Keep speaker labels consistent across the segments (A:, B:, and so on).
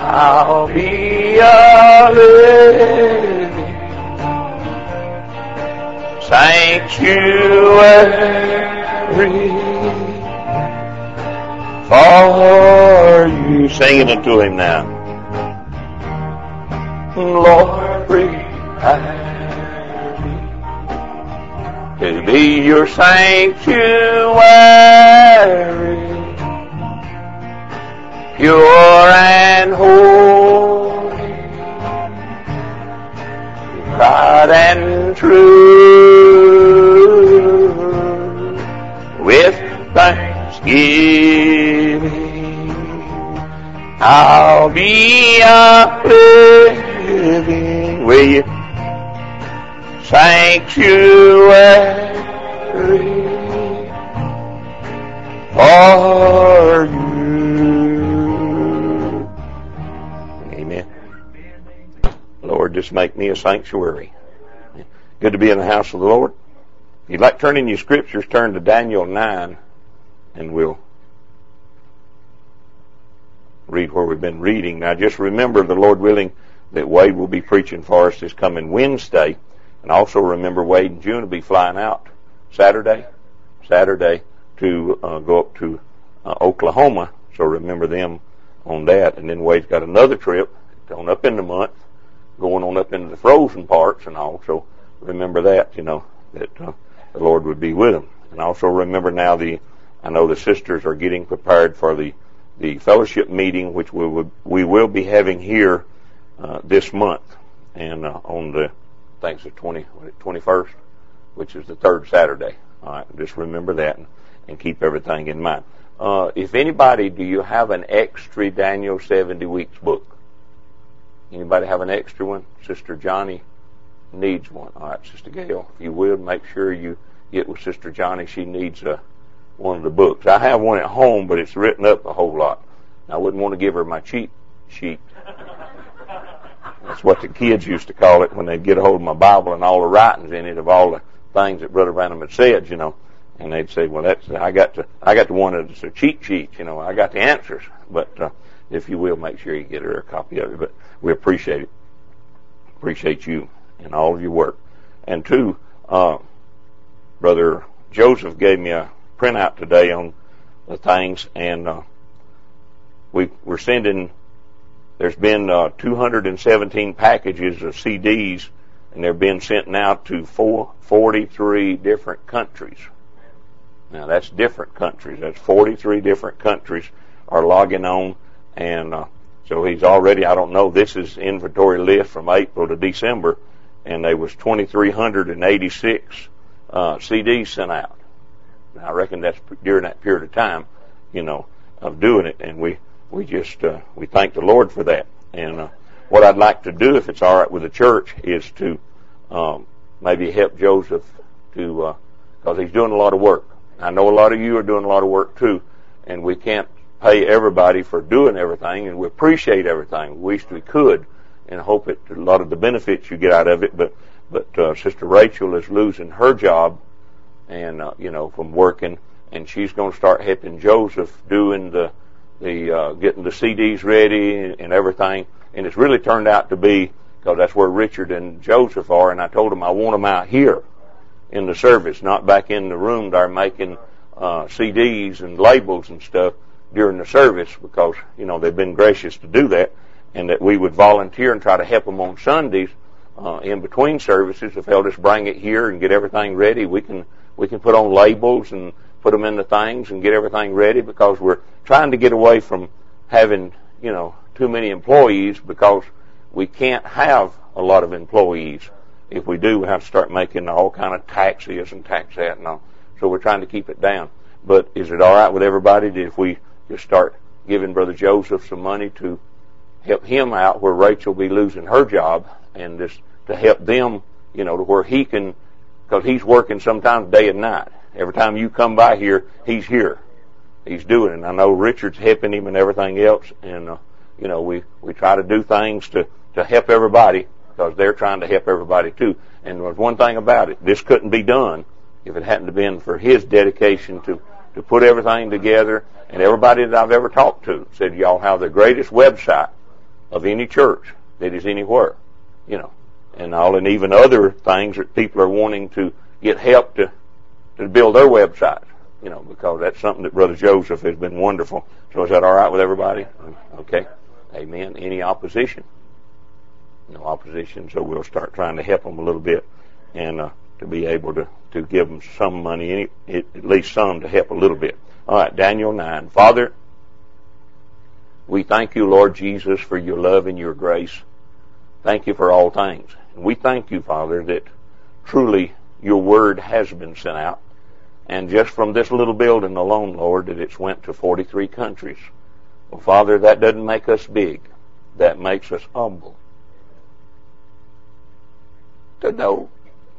A: I'll be a living sanctuary for you. Singing it to Him now. Lord, prepare me to be your sanctuary, pure and holy, tried and true, with thanksgiving. I'll be a living, will you? Sanctuary for you. Amen. Lord, just make me a sanctuary. Good to be in the house of the Lord. If you'd like to turn in your scriptures, turn to Daniel 9, and we'll read where we've been reading. Now, just remember, the Lord willing, that Wade will be preaching for us this coming Wednesday. And also remember, Wade and June will be flying out Saturday to go up to Oklahoma. So remember them on that. And then Wade's got another trip going up in the month, going on up into the frozen parts and all. So remember that, that the Lord would be with them. And also remember now I know the sisters are getting prepared for the fellowship meeting, which we will be having here this month, and on the, I think it's the 21st, which is the third Saturday. All right, just remember that and keep everything in mind. If anybody, do you have an extra Daniel 70 Weeks book? Anybody have an extra one? Sister Johnny needs one. All right, Sister Gail, if you will, make sure you get with Sister Johnny. She needs one of the books. I have one at home, but it's written up a whole lot. I wouldn't want to give her my cheat sheet. That's what the kids used to call it when they'd get a hold of my Bible and all the writings in it of all the things that Brother Branham had said, and they'd say, well, I got the one that's a cheat sheet, I got the answers. But if you will, make sure you get her a copy of it. But we appreciate it. Appreciate you and all of your work. And two, Brother Joseph gave me a printout today on the things, and we're sending. There's been 217 packages of CDs, and they're being sent out to 43 different countries. Now that's different countries. That's 43 different countries are logging on, and so he's already. I don't know. This is inventory list from April to December, and there was 2,386 CDs sent out. I reckon that's during that period of time, of doing it, and we just we thank the Lord for that. And what I'd like to do, if it's all right with the church, is to maybe help Joseph to, because he's doing a lot of work. I know a lot of you are doing a lot of work too, and we can't pay everybody for doing everything, and we appreciate everything. We wish we could, and hope that a lot of the benefits you get out of it. But Sister Rachel is losing her job, and from working, and she's going to start helping Joseph doing the getting the CDs ready and everything. And it's really turned out to be, because that's where Richard and Joseph are, and I told them I want them out here in the service, not back in the room there making CDs and labels and stuff during the service, because they've been gracious to do that, and that we would volunteer and try to help them on Sundays in between services. If they'll just bring it here and get everything ready, we can put on labels and put them in the things and get everything ready, because we're trying to get away from having, too many employees, because we can't have a lot of employees. If we do, we have to start making all kind of tax this and tax that and all. So we're trying to keep it down. But is it all right with everybody if we just start giving Brother Joseph some money to help him out where Rachel will be losing her job, and just to help them, to where he can, because he's working sometimes day and night. Every time you come by here, he's here. He's doing it. And I know Richard's helping him and everything else. And, we try to do things to help everybody, because they're trying to help everybody too. And there's one thing about it. This couldn't be done if it hadn't been for his dedication to put everything together. And everybody that I've ever talked to said, y'all have the greatest website of any church that is anywhere, and all, and even other things that people are wanting to get help to build their website, because that's something that Brother Joseph has been wonderful. So is that all right with everybody? Okay. Amen. Any opposition? No opposition, so we'll start trying to help them a little bit, and to be able to give them some money, at least some, to help a little bit. All right, Daniel 9. Father, we thank you, Lord Jesus, for your love and your grace. Thank you for all things. And we thank you, Father, that truly your word has been sent out. And just from this little building alone, Lord, that it's went to 43 countries. Well, Father, that doesn't make us big. That makes us humble. To know,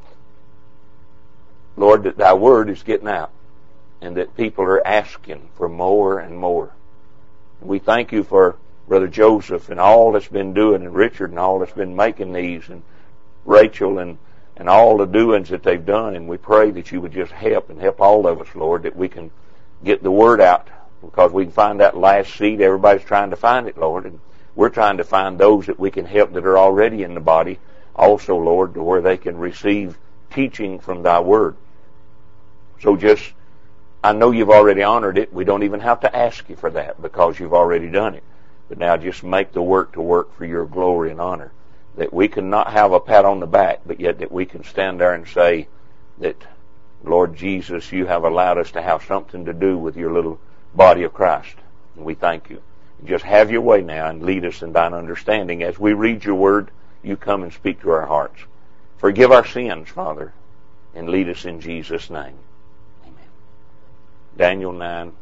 A: Lord, that thy word is getting out and that people are asking for more and more. We thank you for Brother Joseph and all that's been doing, and Richard and all that's been making these, and Rachel and all the doings that they've done, and we pray that you would just help all of us, Lord, that we can get the word out, because we can find that last seed. Everybody's trying to find it, Lord, and we're trying to find those that we can help that are already in the body also, Lord, to where they can receive teaching from thy word. So I know you've already honored it. We don't even have to ask you for that because you've already done it. But now just make the work to work for your glory and honor. That we can not have a pat on the back, but yet that we can stand there and say that, Lord Jesus, you have allowed us to have something to do with your little body of Christ. And we thank you. Just have your way now and lead us in thine understanding. As we read your word, you come and speak to our hearts. Forgive our sins, Father, and lead us in Jesus' name. Amen. Daniel 9.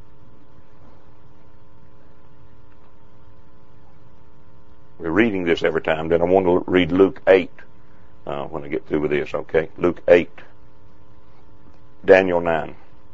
A: We're reading this every time. Then I want to read Luke 8 when I get through with this, okay? Luke 8. Daniel 9.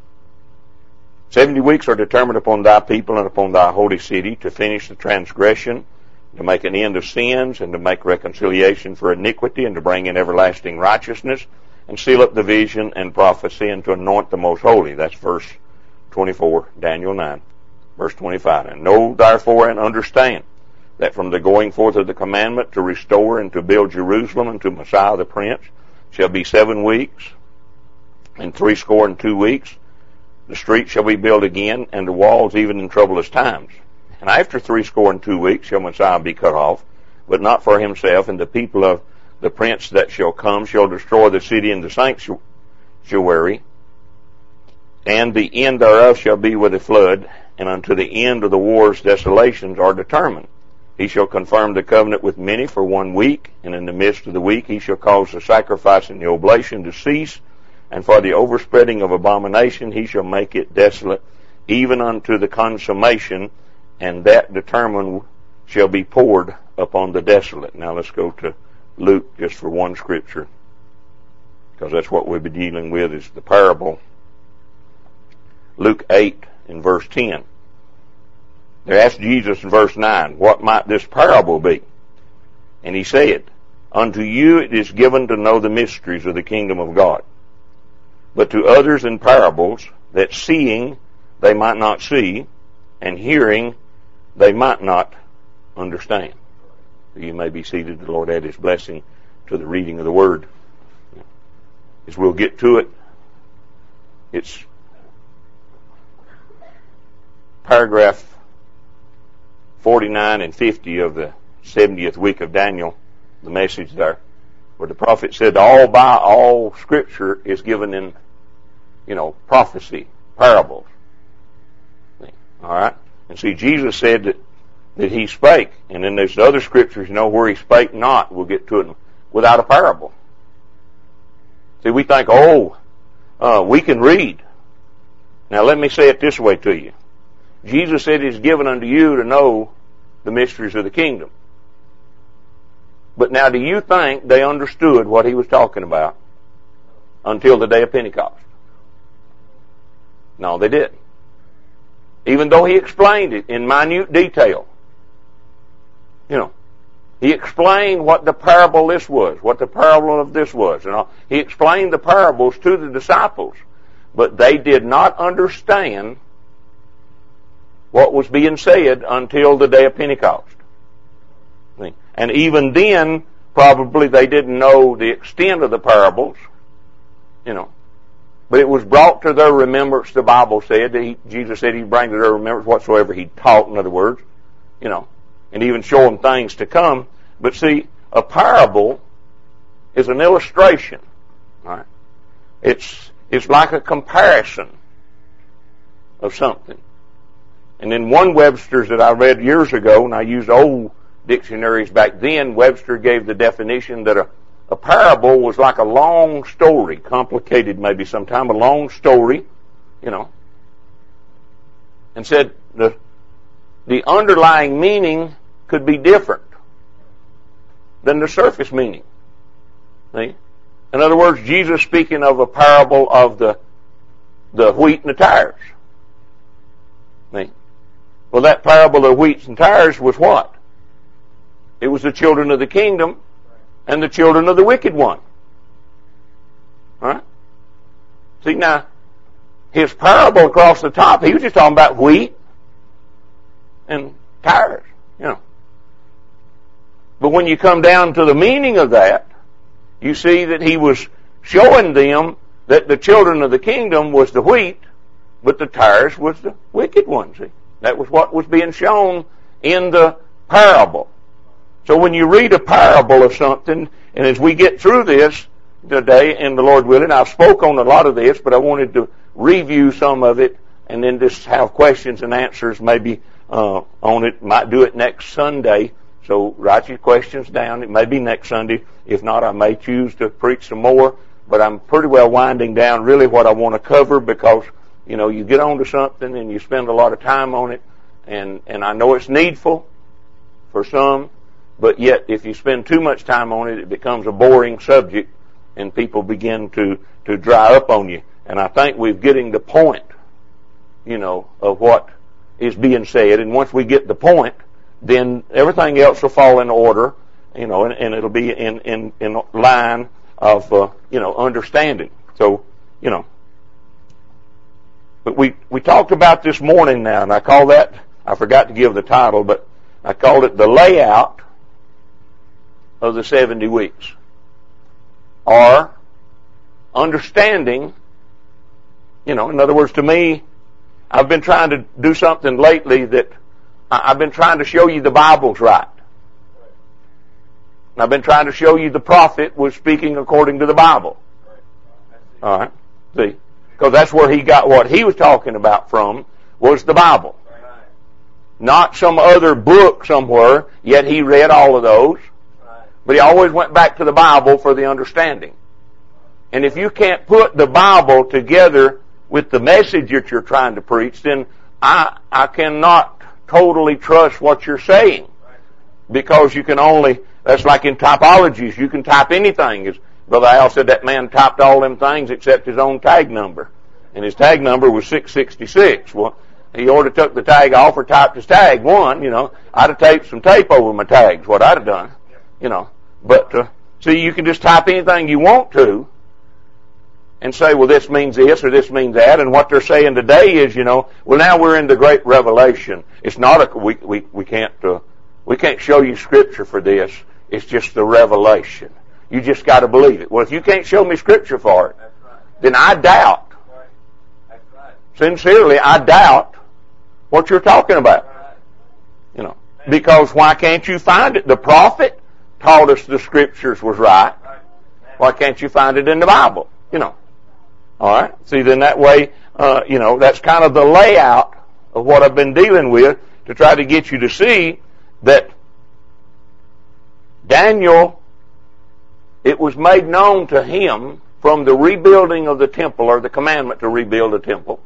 A: 70 weeks are determined upon thy people and upon thy holy city to finish the transgression, to make an end of sins, and to make reconciliation for iniquity, and to bring in everlasting righteousness, and seal up the vision and prophecy, and to anoint the most holy. That's verse 24, Daniel 9. Verse 25. And know therefore and understand that from the going forth of the commandment to restore and to build Jerusalem unto Messiah the Prince shall be 7 weeks, and 62 weeks. The streets shall be built again, and the walls even in troublous times. And after 62 weeks shall Messiah be cut off, but not for himself, and the people of the prince that shall come shall destroy the city and the sanctuary, and the end thereof shall be with a flood, and unto the end of the war's desolations are determined. He shall confirm the covenant with many for 1 week, and in the midst of the week he shall cause the sacrifice and the oblation to cease, and for the overspreading of abomination he shall make it desolate, even unto the consummation, and that determined shall be poured upon the desolate. Now let's go to Luke just for one scripture, because that's what we'll be dealing with, is the parable. Luke 8 in verse 10. They asked Jesus in verse 9, what might this parable be? And he said, unto you it is given to know the mysteries of the kingdom of God, but to others in parables, that seeing they might not see, and hearing they might not understand. You may be seated. The Lord add his blessing to the reading of the word. As we'll get to it, it's paragraph 49 and 50 of the 70th week of Daniel, the message there, where the prophet said all scripture is given in, prophecy, parables. All right? And see, Jesus said that he spake, and then there's other scriptures, where he spake not, we'll get to it, without a parable. See, we think, we can read. Now let me say it this way to you. Jesus said it is given unto you to know the mysteries of the kingdom. But now, do you think they understood what he was talking about until the day of Pentecost? No, they didn't. Even though he explained it in minute detail. He explained what the parable this was, what the parable of this was. He explained the parables to the disciples. But they did not understand what was being said until the day of Pentecost. And even then, probably they didn't know the extent of the parables, But it was brought to their remembrance, the Bible said. Jesus said he'd bring to their remembrance whatsoever he taught, in other words, and even show them things to come. But see, a parable is an illustration, right? It's like a comparison of something. And in one Webster's that I read years ago, and I used old dictionaries back then, Webster gave the definition that a parable was like a long story, complicated maybe sometime, a long story, and said the underlying meaning could be different than the surface meaning. See? In other words, Jesus speaking of a parable of the wheat and the tares. See? Well, that parable of wheat and tares was what? It was the children of the kingdom and the children of the wicked one. Right? See, now, his parable across the top, he was just talking about wheat and tares, But when you come down to the meaning of that, you see that he was showing them that the children of the kingdom was the wheat, but the tares was the wicked one. See? That was what was being shown in the parable. So when you read a parable of something, and as we get through this today, and the Lord willing, I've spoke on a lot of this, but I wanted to review some of it, and then just have questions and answers maybe on it. Might do it next Sunday. So write your questions down. It may be next Sunday. If not, I may choose to preach some more. But I'm pretty well winding down really what I want to cover, because, you get onto something and you spend a lot of time on it. And I know it's needful for some, but yet if you spend too much time on it, it becomes a boring subject and people begin to dry up on you. And I think we're getting the point, of what is being said. And once we get the point, then everything else will fall in order, and it'll be in line of, understanding. So, but we talked about this morning now, and I forgot to give the title, but I called it the layout of the 70 weeks. Or understanding, in other words, to me, I've been trying to do something lately that I've been trying to show you the Bible's right. And I've been trying to show you the prophet was speaking according to the Bible. All right? See? Because that's where he got what he was talking about from, was the Bible. Not some other book somewhere, yet he read all of those. But he always went back to the Bible for the understanding. And if you can't put the Bible together with the message that you're trying to preach, then I cannot totally trust what you're saying. Because you can only, that's like in typologies, you can type anything. As Brother Al said, that man typed all them things except his own tag number. And his tag number was 666. Well, he ought to took the tag off or typed his tag 1, I'd have taped some tape over my tags, what I'd have done, But, see, you can just type anything you want to and say, well, this means this or this means that. And what they're saying today is, well, now we're in the great revelation. It's not we can't show you scripture for this. It's just the revelation. You just got to believe it. Well, if you can't show me scripture for it, then I doubt. Sincerely, I doubt what you're talking about. Because why can't you find it? The prophet taught us the scriptures was right. Why can't you find it in the Bible? All right. See, then that way, that's kind of the layout of what I've been dealing with to try to get you to see that Daniel, it was made known to him from the rebuilding of the temple, or the commandment to rebuild the temple,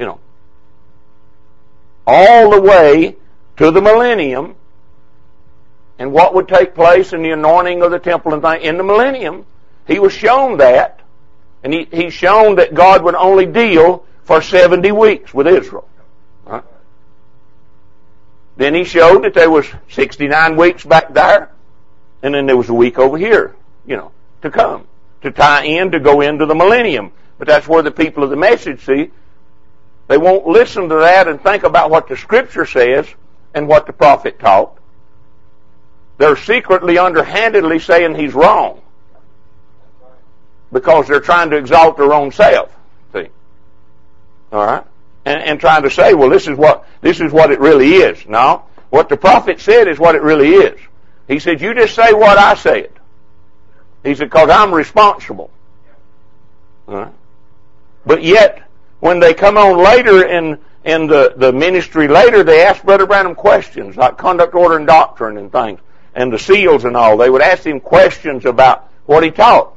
A: all the way to the millennium, and what would take place in the anointing of the temple and things in the millennium. He was shown that, and he's shown that God would only deal for 70 weeks with Israel. Right? Then he showed that there was 69 weeks back there, and then there was a week over here, to come, to tie in, to go into the millennium. But that's where the people of the message, see, they won't listen to that and think about what the Scripture says and what the prophet taught. they're secretly, underhandedly saying he's wrong. Because they're trying to exalt their own self. See? Alright? And trying to say, well, this is what it really is. No. What the prophet said is what it really is. He said, you just say what I said. He said, because I'm responsible. Alright? But yet, when they come on later in the ministry later, they ask Brother Branham questions, like conduct, order, and doctrine and things, and the seals and all. They would ask him questions about what he taught.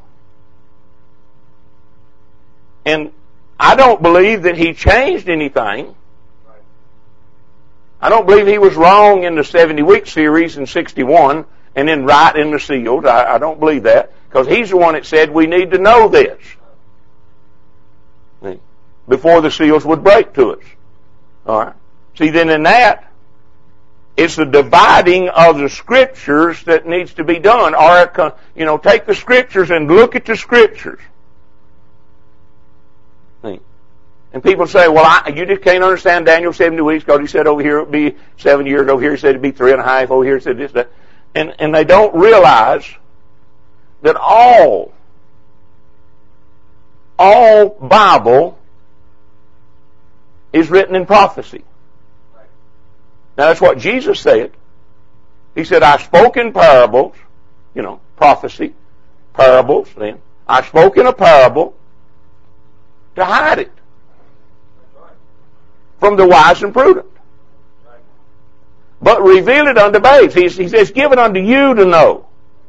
A: And I don't believe that he changed anything. I don't believe he was wrong in the 70-week series in 61 and then right in the seals. I don't believe that, because he's the one that said we need to know this before the seals would break to us. All right. See, then in that, it's the dividing of the Scriptures that needs to be done. Or, take the Scriptures and look at the Scriptures. See? And people say, well, you just can't understand Daniel 70 weeks because he said over here it would be 7 years. Over here he said it would be 3.5. Over here he said this, that. And they don't realize that all Bible is written in prophecy. Now that's what Jesus said. He said, I spoke in parables, prophecy, parables then. I spoke in a parable to hide it from the wise and prudent. But reveal it unto babes. He says, give it unto you to know.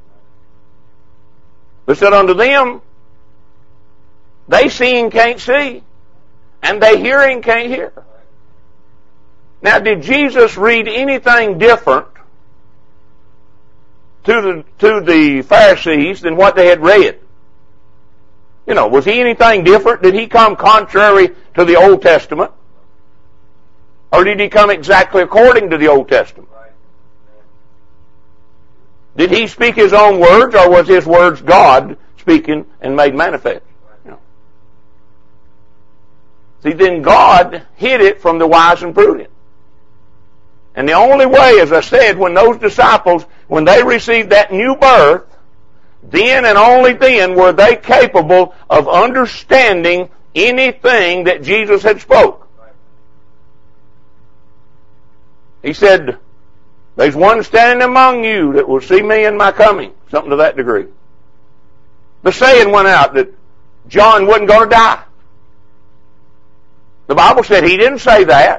A: But said unto them, they seeing can't see, and they hearing can't hear. Now, did Jesus read anything different to the Pharisees than what they had read? Was he anything different? Did he come contrary to the Old Testament? Or did he come exactly according to the Old Testament? Did he speak his own words, or was his words God speaking and made manifest? See, then God hid it from the wise and prudent. And the only way, as I said, when those disciples, when they received that new birth, then and only then were they capable of understanding anything that Jesus had spoke. He said, there's one standing among you that will see me in my coming. Something to that degree. The saying went out that John wasn't going to die. The Bible said he didn't say that.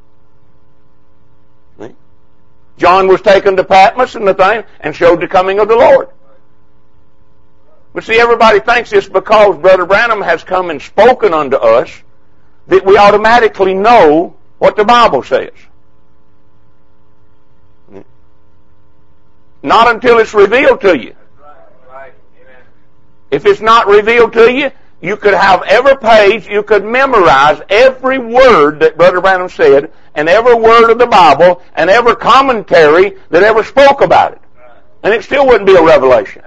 A: John was taken to Patmos and the thing and showed the coming of the Lord. But see, everybody thinks it's because Brother Branham has come and spoken unto us that we automatically know what the Bible says. Not until it's revealed to you. If it's not revealed to you, you could have every page, you could memorize every word that Brother Branham said, and every word of the Bible, and every commentary that ever spoke about it. And it still wouldn't be a revelation.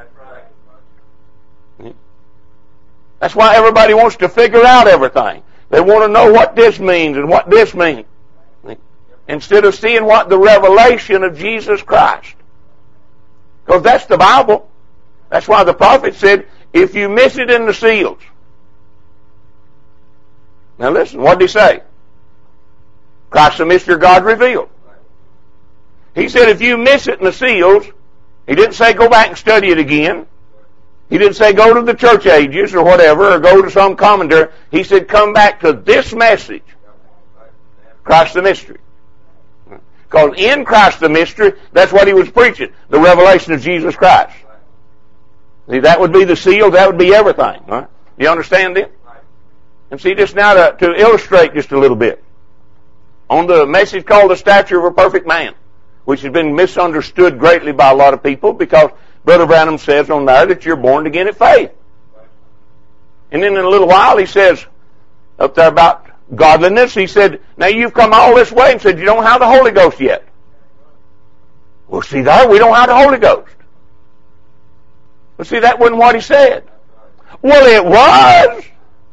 A: That's why everybody wants to figure out everything. They want to know what this means and what this means, instead of seeing what the revelation of Jesus Christ. Because that's the Bible. That's why the prophet said, if you miss it in the seals. Now listen, what did he say? Christ the mystery of God revealed. He said if you miss it in the seals, he didn't say go back and study it again. He didn't say go to the church ages or whatever, or go to some commentary. He said come back to this message. Christ the mystery. Because in Christ the mystery, that's what he was preaching. The revelation of Jesus Christ. See, that would be the seal, that would be everything. Right? You understand it? And see, just now to illustrate just a little bit. On the message called The Stature of a Perfect Man, which has been misunderstood greatly by a lot of people because Brother Branham says on there that you're born again at faith. And then in a little while he says up there about godliness, he said, now you've come all this way and said you don't have the Holy Ghost yet. Well, see there, we don't have the Holy Ghost. But see, that wasn't what he said. Well, it was.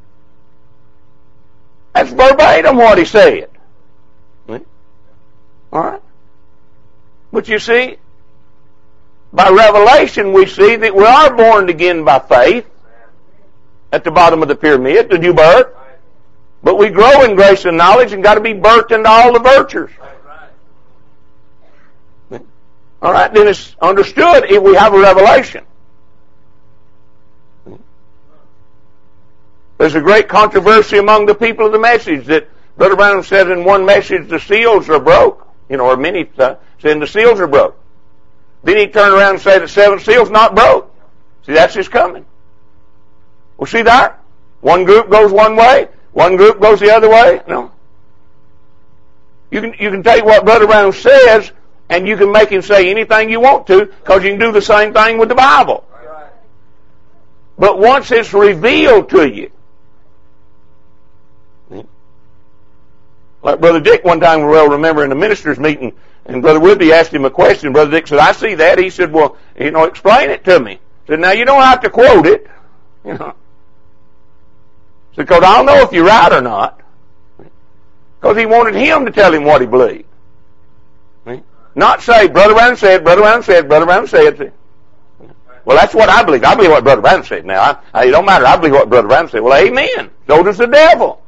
A: That's verbatim what he said. All right? But you see, by revelation we see that we are born again by faith at the bottom of the pyramid, the new birth. But we grow in grace and knowledge and got to be birthed into all the virtues. All right, then it's understood if we have a revelation. There's a great controversy among the people of the message that Brother Branham said in one message the seals are broke. Or many saying the seals are broke. Then he turned around and said the seventh seal's not broke. See, that's his coming. Well, see that? One group goes one way, one group goes the other way. No. You can take what Brother Branham says and you can make him say anything you want to because you can do the same thing with the Bible. But once it's revealed to you, like Brother Dick one time, we well remember in a minister's meeting, and Brother Woodby asked him a question. Brother Dick said, I see that. He said, well, explain it to me. He said, now you don't have to quote it. He said, because I don't know if you're right or not. Because he wanted him to tell him what he believed. Not say, Brother Branham said, Brother Branham said, Brother Branham said. Well, that's what I believe. I believe what Brother Branham said. Now, it don't matter. I believe what Brother Branham said. Well, amen. So does the devil.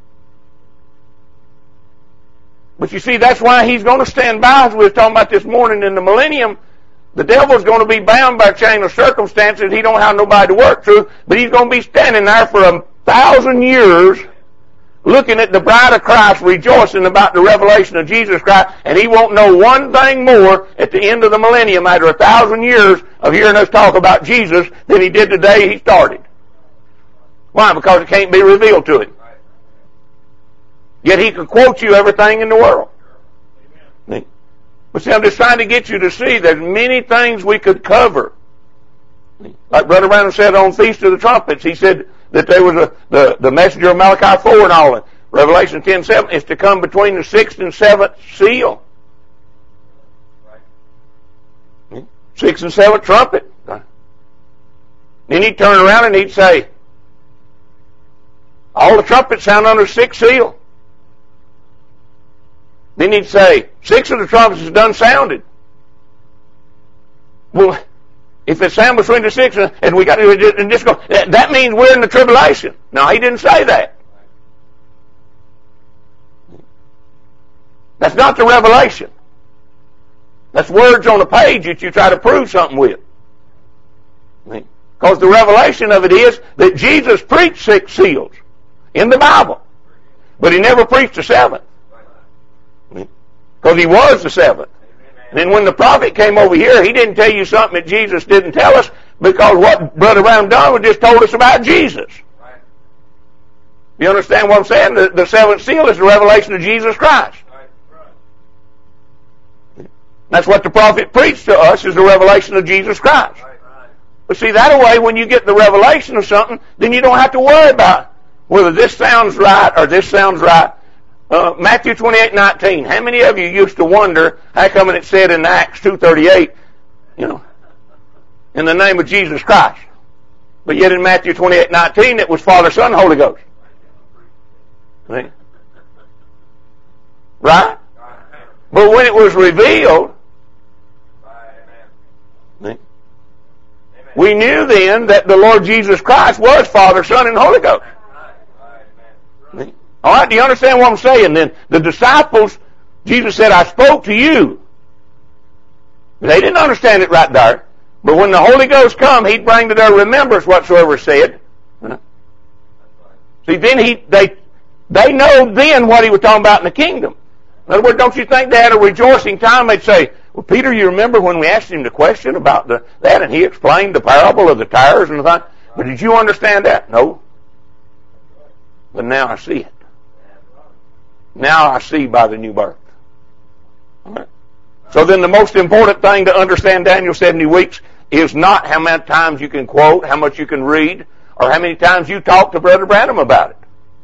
A: But you see, that's why he's going to stand by, as we were talking about this morning in the millennium. The devil's going to be bound by a chain of circumstances he don't have nobody to work through, but he's going to be standing there for 1,000 years looking at the bride of Christ, rejoicing about the revelation of Jesus Christ, and he won't know one thing more at the end of the millennium after 1,000 years of hearing us talk about Jesus than he did the day he started. Why? Because it can't be revealed to him. Yet he could quote you everything in the world. Amen. But see, I'm just trying to get you to see there's many things we could cover. Like Brother Branham said on Feast of the Trumpets, he said that there was the messenger of Malachi 4 and all that. Revelation 10:7 is to come between the 6th and 7th seal. 6th and 7th trumpet. Then he'd turn around and he'd say, all the trumpets sound under 6th seal. Then he'd say, 6 of the trumpets is done sounded. Well, if it sound between the 6 and we got to and just go, that means we're in the tribulation. No, he didn't say that. That's not the revelation. That's words on a page that you try to prove something with. Because the revelation of it is that Jesus preached 6 seals in the Bible. But he never preached the 7th. Because he was the 7th. And then when the prophet came over here, he didn't tell you something that Jesus didn't tell us, because what Brother Branham done was just told us about Jesus. You understand what I'm saying? The 7th seal is the revelation of Jesus Christ. That's what the prophet preached to us, is the revelation of Jesus Christ. But see, that way, when you get the revelation of something, then you don't have to worry about whether this sounds right or this sounds right. Matthew 28:19. How many of you used to wonder how come it said in Acts 2:38, in the name of Jesus Christ? But yet in Matthew 28:19 it was Father, Son, Holy Ghost. Right? But when it was revealed, we knew then that the Lord Jesus Christ was Father, Son, and Holy Ghost. All right, do you understand what I'm saying? Then the disciples, Jesus said, I spoke to you. They didn't understand it right there. But when the Holy Ghost come, he'd bring to their remembrance whatsoever said. See, then they know then what he was talking about in the kingdom. In other words, don't you think they had a rejoicing time? They'd say, well, Peter, you remember when we asked him the question about that, and he explained the parable of the tares and the thing? But did you understand that? No. But now I see it. Now I see by the new birth. All right. So then the most important thing to understand Daniel 70 weeks is not how many times you can quote, how much you can read, or how many times you talk to Brother Branham about it.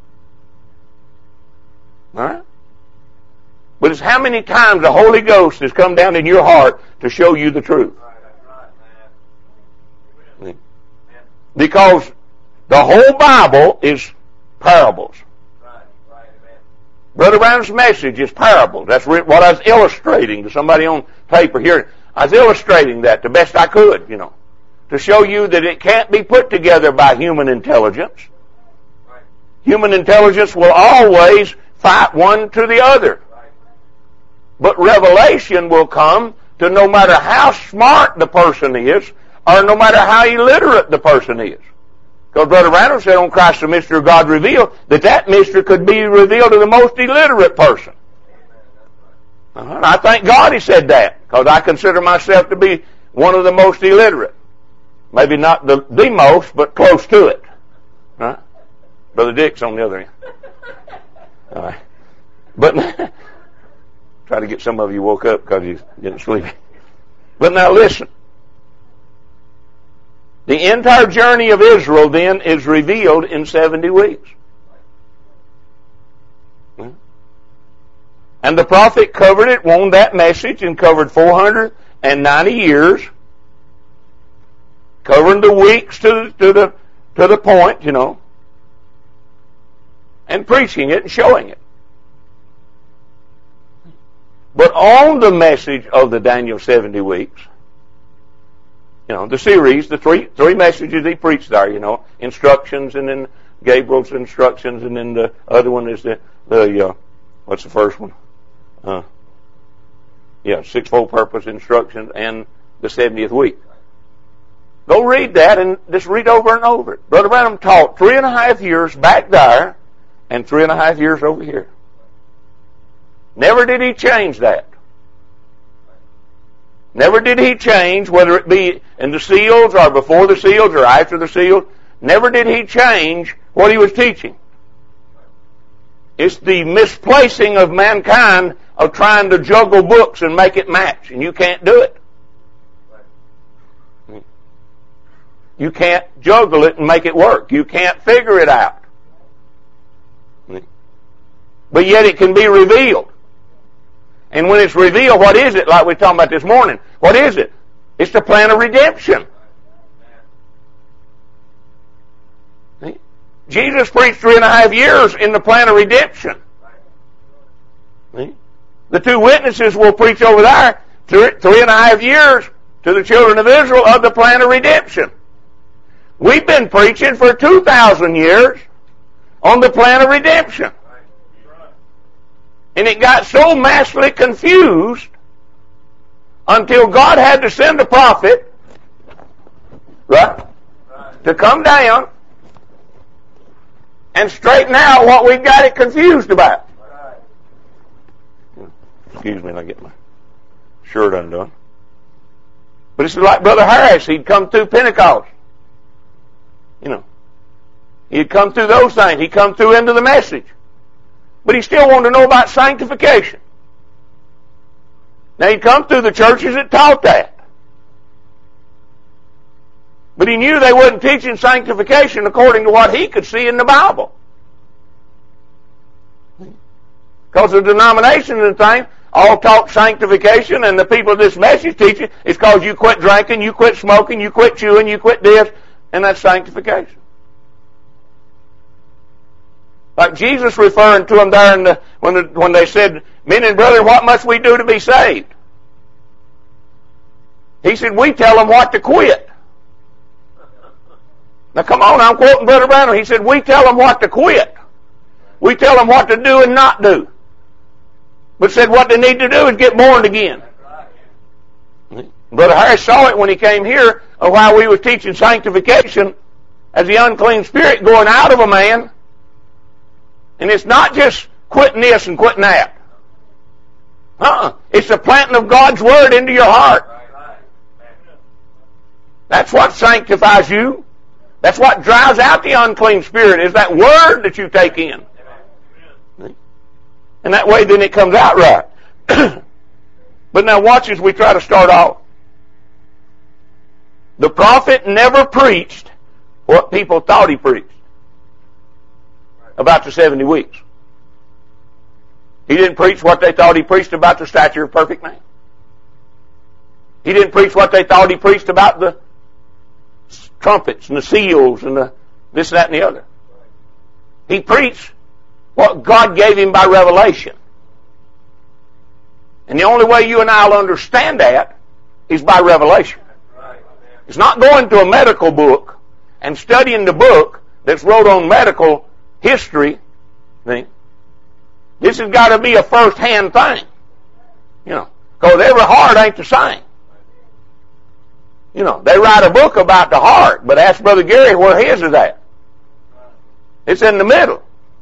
A: All right? But it's how many times the Holy Ghost has come down in your heart to show you the truth. Because the whole Bible is parables. Brother Branham's message is parables. That's what I was illustrating to somebody on paper here. I was illustrating that the best I could, to show you that it can't be put together by human intelligence. Human intelligence will always fight one to the other. But revelation will come to no matter how smart the person is, or no matter how illiterate the person is. Because Brother Randall said on Christ the Mystery of God Revealed, that mystery could be revealed to the most illiterate person. I thank God he said that, because I consider myself to be one of the most illiterate. Maybe not the most, but close to it. Right? Brother Dick's on the other end. All right. But try to get some of you woke up because you're getting sleepy. But now listen. The entire journey of Israel then is revealed in 70 weeks. And the prophet covered it, won that message, and covered 490 years, covering the weeks to the point, and preaching it and showing it. But on the message of the Daniel 70 weeks, the series, the three messages he preached there, instructions, and then Gabriel's instructions, and then the other one is the what's the first one? Sixfold purpose instructions, and the 70th week. Go read that and just read over and over it. Brother Branham taught 3.5 years back there and 3.5 years over here. Never did he change that. Never did he change, whether it be in the seals or before the seals or after the seals. Never did he change what he was teaching. It's the misplacing of mankind of trying to juggle books and make it match, and you can't do it. You can't juggle it and make it work. You can't figure it out. But yet it can be revealed. And when it's revealed, what is it? Like we were talking about this morning. What is it? It's the plan of redemption. Jesus preached 3.5 years in the plan of redemption. The two witnesses will preach over there 3.5 years to the children of Israel of the plan of redemption. We've been preaching for 2,000 years on the plan of redemption. And it got so massively confused until God had to send a prophet, right, to come down and straighten out what we got it confused about. Excuse me, and I get my shirt undone. But it's like Brother Harris. He'd come through Pentecost. He'd come through those things. He'd come through into the message. But he still wanted to know about sanctification. Now, he'd come through the churches that taught that. But he knew they wasn't teaching sanctification according to what he could see in the Bible. Because the denominations and things all taught sanctification, and the people of this message teach it. It's because you quit drinking, you quit smoking, you quit chewing, you quit this, and that's sanctification. Like Jesus referring to them there when they said, "Men and brethren, what must we do to be saved?" He said, "We tell them what to quit." Now come on, I'm quoting Brother Branham. He said, "We tell them what to quit. We tell them what to do and not do." But said what they need to do is get born again. Brother Harris saw it when he came here of how we were teaching sanctification as the unclean spirit going out of a man. And it's not just quitting this and quitting that. It's the planting of God's Word into your heart. That's what sanctifies you. That's what drives out the unclean spirit, is that Word that you take in. And that way then it comes out right. But now watch as we try to start off. The prophet never preached what people thought he preached about the 70 weeks. He didn't preach what they thought he preached about the stature of perfect man. He didn't preach what they thought he preached about the trumpets and the seals and the this, that, and the other. He preached what God gave him by revelation. And the only way you and I will understand that is by revelation. It's not going to a medical book and studying the book that's wrote on medical history. See? This has got to be a first-hand thing. Because every heart ain't the same. They write a book about the heart, but ask Brother Gary where his is at. It's in the middle.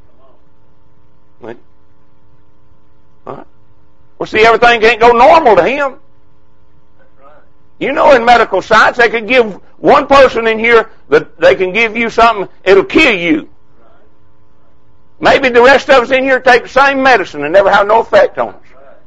A: Right? Well, see, everything can't go normal to him. In medical science, they could give one person in here that they can give you something, it'll kill you. Maybe the rest of us in here take the same medicine and never have no effect on us.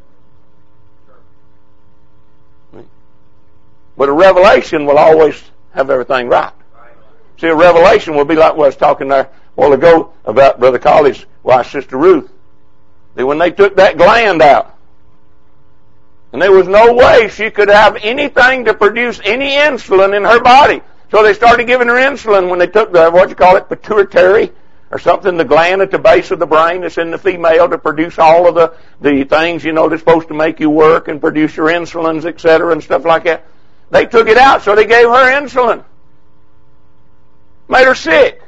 A: But a revelation will always have everything right. See, a revelation will be like what I was talking there a while ago about Brother Colley's wife, Sister Ruth. That when they took that gland out, and there was no way she could have anything to produce any insulin in her body. So they started giving her insulin when they took the, pituitary or something, the gland at the base of the brain that's in the female to produce all of the things, that's supposed to make you work and produce your insulins, etc., and stuff like that. They took it out, so they gave her insulin. Made her sick.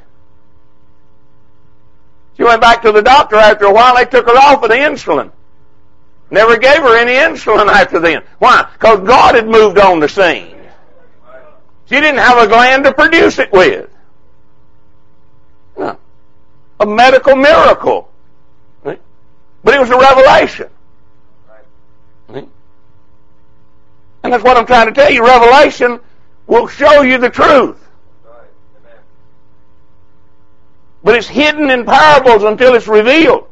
A: She went back to the doctor after a while. They took her off of the insulin. Never gave her any insulin after then. Why? Because God had moved on the scene. She didn't have a gland to produce it with. No. A medical miracle. But it was a revelation. And that's what I'm trying to tell you. Revelation will show you the truth. But it's hidden in parables until it's revealed.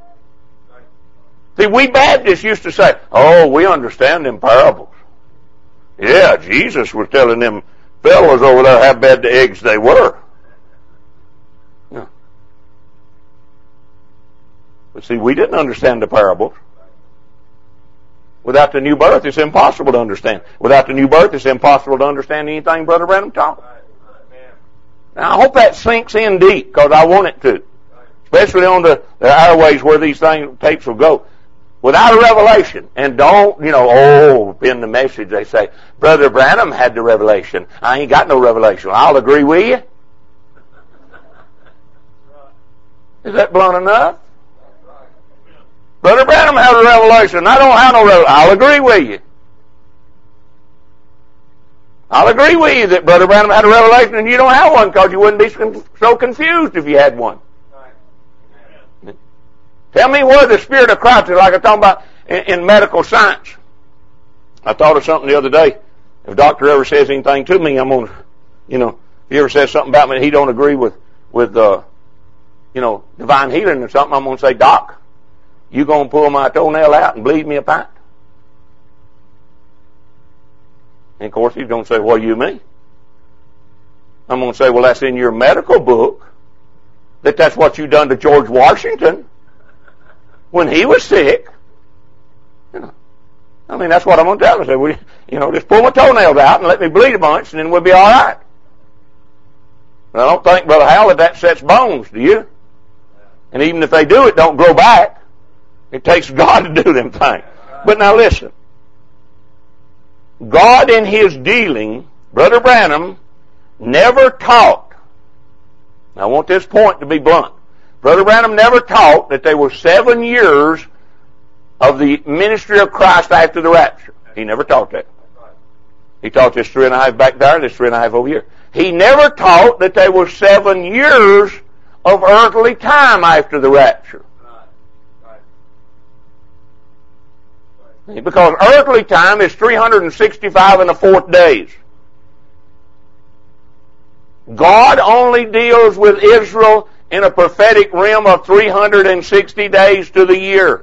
A: See, we Baptists used to say, oh, we understand them parables. Yeah, Jesus was telling them fellows over there how bad the eggs they were. Yeah. But see, we didn't understand the parables. Without the new birth, it's impossible to understand. Without the new birth, it's impossible to understand anything Brother Branham taught. Now, I hope that sinks in deep, because I want it to. Especially on the airways where these tapes will go. Without a revelation, and don't, in the message they say, Brother Branham had the revelation. I ain't got no revelation. I'll agree with you. Is that blunt enough? Brother Branham had a revelation. I don't have no revelation. I'll agree with you. I'll agree with you that Brother Branham had a revelation and you don't have one, because you wouldn't be so confused if you had one. Tell me where the Spirit of Christ is, like I'm talking about in medical science. I thought of something the other day. If a doctor ever says anything to me, I'm going to, if he ever says something about me that he don't agree with divine healing or something, I'm going to say, Doc, you going to pull my toenail out and bleed me a pint? And of course, he's going to say, what do you mean? I'm going to say, well, that's in your medical book, that's what you done to George Washington when he was sick. That's what I'm going to tell him. I say, just pull my toenails out and let me bleed a bunch, and then we'll be all right. But I don't think, Brother Howell, that sets bones, do you? And even if they do, it don't grow back. It takes God to do them things. But now listen. God in His dealing, Brother Branham never taught. Now I want this point to be blunt. Brother Branham never taught that there were 7 years of the ministry of Christ after the rapture. He never taught that. He taught this 3.5 back there, this 3.5 over here. He never taught that there were 7 years of earthly time after the rapture. Because earthly time is 365 and a fourth days. God only deals with Israel in a prophetic realm of 360 days to the year.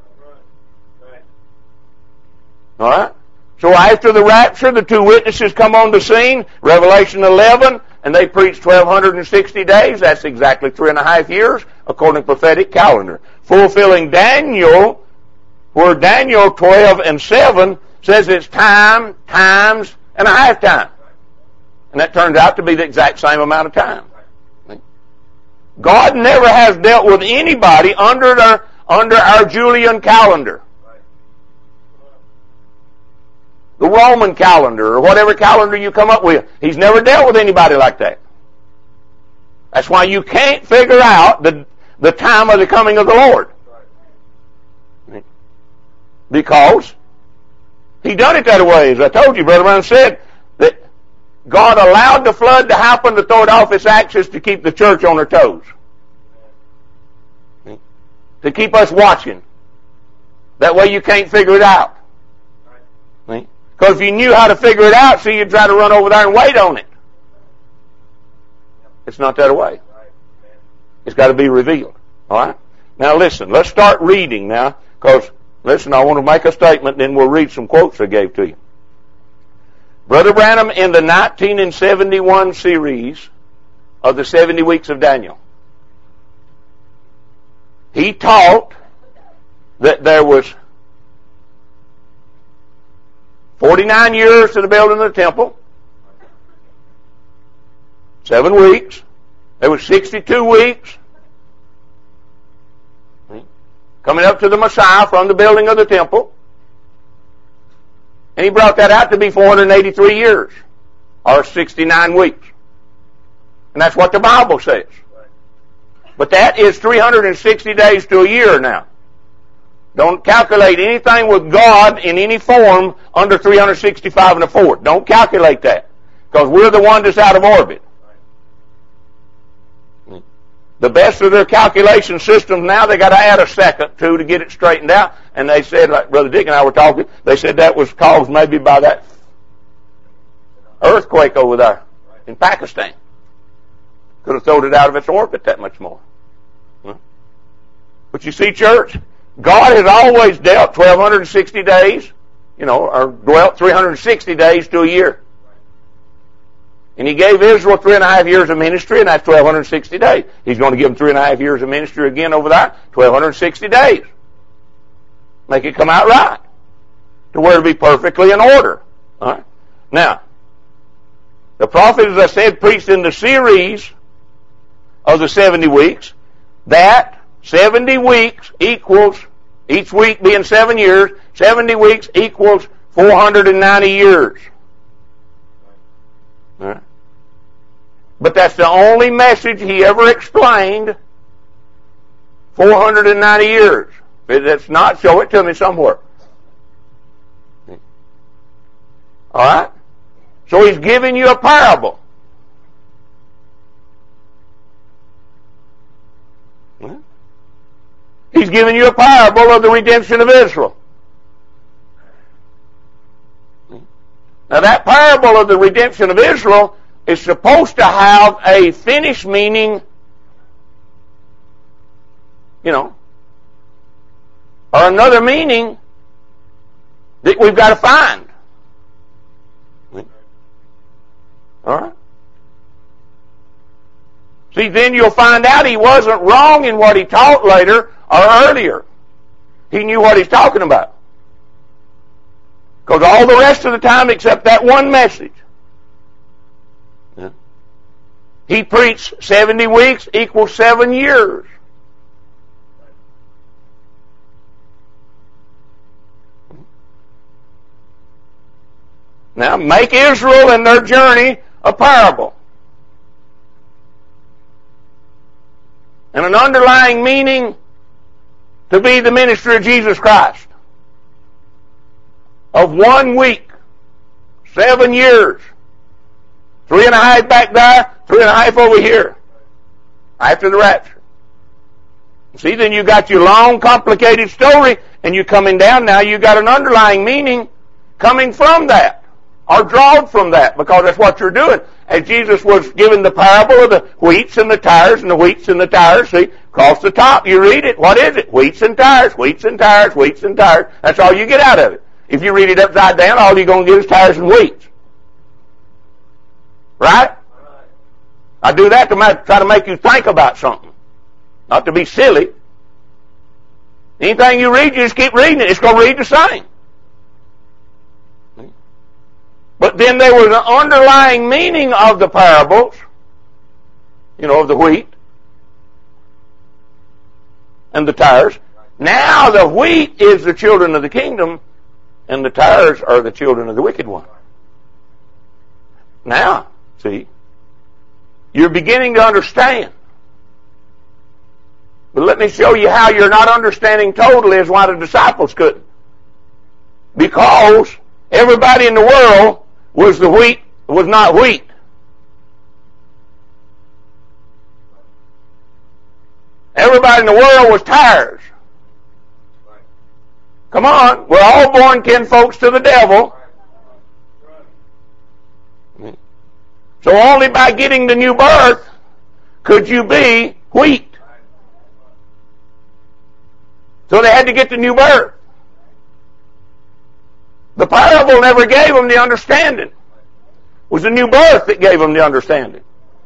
A: Alright? So after the rapture, the 2 witnesses come on the scene, Revelation 11, and they preach 1,260 days. That's exactly 3.5 years, according to prophetic calendar. Fulfilling Daniel, where Daniel 12 and 7 says it's time, times, and a half time. And that turns out to be the exact same amount of time. God never has dealt with anybody under our Julian calendar. the Roman calendar or whatever calendar you come up with. He's never dealt with anybody like that. That's why you can't figure out the time of the coming of the Lord. Because He done it that way. As I told you, Brother Brown said that God allowed the flood to happen to throw it off its axis to keep the church on her toes. To keep us watching. That way you can't figure it out. Because if you knew how to figure it out, see, you'd try to run over there and wait on it. It's not that way. It's got to be revealed. All right? Now listen, let's start reading now. Because, listen, I want to make a statement, then we'll read some quotes I gave to you. Brother Branham, in the 1971 series of the 70 Weeks of Daniel, he taught that there was 49 years to the building of the temple, 7 weeks. There was 62 weeks coming up to the Messiah from the building of the temple. And he brought that out to be 483 years, or 69 weeks. And that's what the Bible says. But that is 360 days to a year now. Don't calculate anything with God in any form under 365 1/4. Don't calculate that. Because we're the one that's out of orbit. The best of their calculation systems now, they got to add a second to get it straightened out. And they said, like Brother Dick and I were talking, they said that was caused maybe by that earthquake over there in Pakistan. Could have thrown it out of its orbit that much more. But you see, church, God has always dealt 1,260 days, or dwelt 360 days to a year. And He gave Israel 3.5 years of ministry, and that's 1,260 days. He's going to give them 3.5 years of ministry again over there, 1,260 days. Make it come out right. To where it'll be perfectly in order. All right? Now, the prophet, as I said, preached in the series of the 70 weeks, that 70 weeks equals, each week being 7 years, 70 weeks equals 490 years. All right? But that's the only message He ever explained, 490 years. If it's not, show it to me somewhere. All right? So He's giving you a parable. He's giving you a parable of the redemption of Israel. Now that parable of the redemption of Israel is supposed to have a finished meaning, or another meaning that we've got to find. All right? See, then you'll find out he wasn't wrong in what he taught later or earlier. He knew what he's talking about. Because all the rest of the time except that one message, he preached 70 weeks equals 7 years. Now, make Israel and their journey a parable. And an underlying meaning to be the ministry of Jesus Christ. Of 1 week, 7 years, 3.5 back there, 3.5 over here, after the rapture. See, then you got your long, complicated story, and you're coming down now, you got an underlying meaning coming from that, or drawn from that, because that's what you're doing. As Jesus was giving the parable of the wheats and the tares, and the wheats and the tares, see, across the top, you read it, what is it? Wheats and tares, wheats and tares, wheats and tares. That's all you get out of it. If you read it upside down, all you're going to get is tares and wheats. Right? I do that to try to make you think about something. Not to be silly. Anything you read, you just keep reading it. It's going to read the same. But then there was an underlying meaning of the parables, of the wheat and the tares. Now the wheat is the children of the kingdom, and the tares are the children of the wicked one. Now, see, you're beginning to understand. But let me show you how you're not understanding totally is why the disciples couldn't. Because everybody in the world was not wheat. Everybody in the world was tares. Come on, we're all born kinfolks to the devil. So only by getting the new birth could you be wheat. So they had to get the new birth. The parable never gave them the understanding. It was the new birth that gave them the understanding.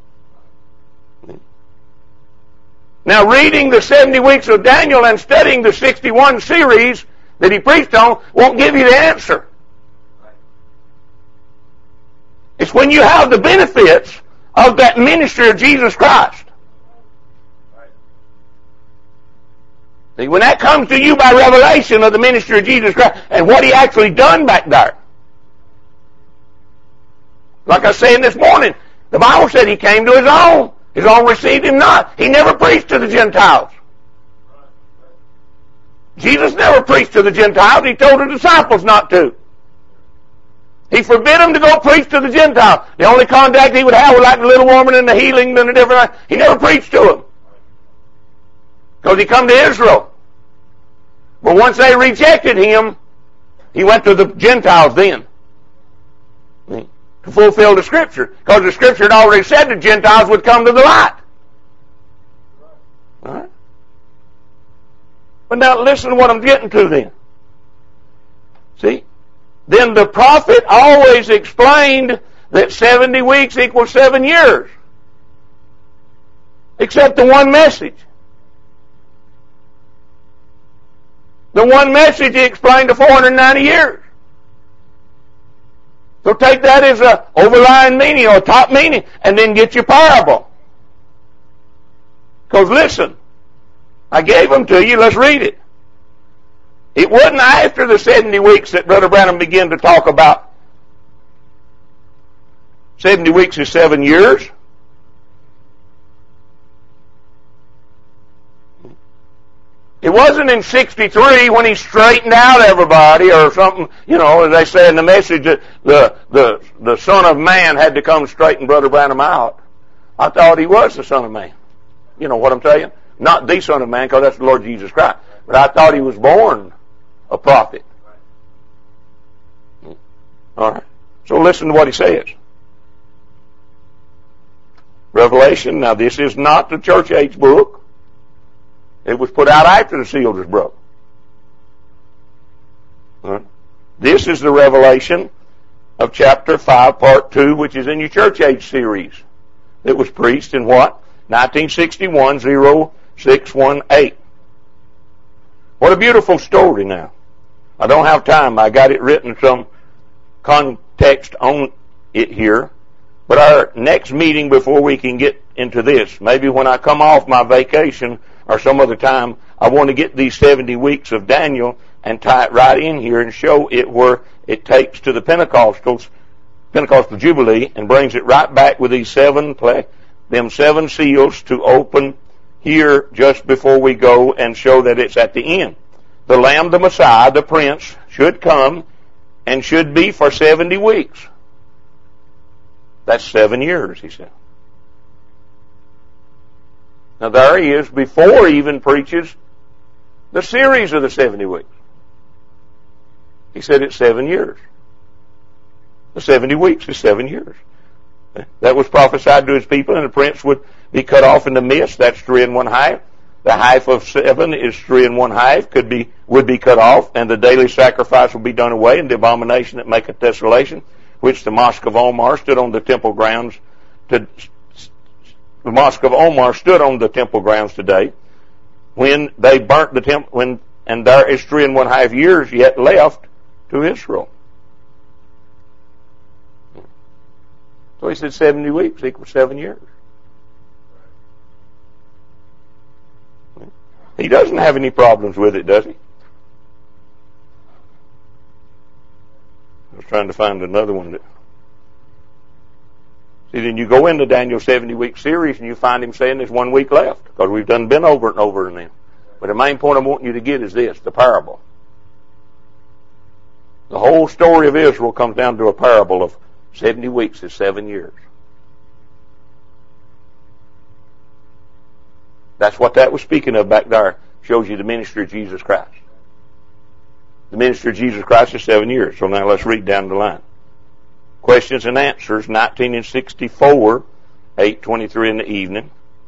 A: Now, reading the 70 weeks of Daniel and studying the 61 series that he preached on won't give you the answer. It's when you have the benefits of that ministry of Jesus Christ. See, when that comes to you by revelation of the ministry of Jesus Christ and what He actually done back there. Like I was saying this morning, the Bible said He came to His own. His own received Him not. He never preached to the Gentiles. Jesus never preached to the Gentiles. He told the disciples not to. He forbid them to go preach to the Gentiles. The only contact He would have was like the little woman and the healing and the different. He never preached to them. Because He come to Israel. But once they rejected Him, He went to the Gentiles then. To fulfill the Scripture. Because the Scripture had already said the Gentiles would come to the light. All right? But now listen to what I'm getting to then. See? Then the prophet always explained that 70 weeks equals 7 years. Except the one message. The one message He explained to 490 years. So take that as a overlying meaning or a top meaning and then get your parable. Because listen, I gave them to you, let's read it. It wasn't after the 70 weeks that Brother Branham began to talk about 70 weeks is 7 years. It wasn't in 63 when he straightened out everybody or something, as they say in the message that the Son of Man had to come straighten Brother Branham out. I thought he was the Son of Man. You know what I'm saying? Not the Son of Man, because that's the Lord Jesus Christ. But I thought He was born a prophet. All right. So listen to what he says. Revelation. Now this is not the church age book. It was put out after the seals was broke. All right. This is the revelation of chapter 5, part 2, which is in your church age series. It was preached in what? 1961, 0618. What a beautiful story now. I don't have time. I got it written some context on it here. But our next meeting before we can get into this, maybe when I come off my vacation or some other time, I want to get these 70 weeks of Daniel and tie it right in here and show it where it takes to the Pentecostal Jubilee and brings it right back with these seven seals to open here just before we go and show that it's at the end. The Lamb, the Messiah, the Prince, should come and should be for 70 weeks. That's 7 years, he said. Now there he is before he even preaches the series of the 70 weeks. He said it's 7 years. The 70 weeks is 7 years. That was prophesied to his people, and the prince would be cut off in the midst. That's 3 1/2. The half of 7 is 3 1/2. Would be cut off, and the daily sacrifice will be done away, and the abomination that maketh desolation, which the Mosque of Omar stood on the temple grounds. The Mosque of Omar stood on the temple grounds today when they burnt the temple. And there is 3 1/2 years yet left to Israel. So he said 70 weeks equals 7 years. He doesn't have any problems with it, does he? I was trying to find another one that... See, then you go into Daniel's 70-week series and you find him saying there's 1 week left, because we've been over and over in them. But the main point I want you to get is this, the parable. The whole story of Israel comes down to a parable of 70 weeks is 7 years. That's what that was speaking of back there. Shows you the ministry of Jesus Christ. The ministry of Jesus Christ is 7 years. So now let's read down the line. Questions and answers, 1964, 8:23 in the evening.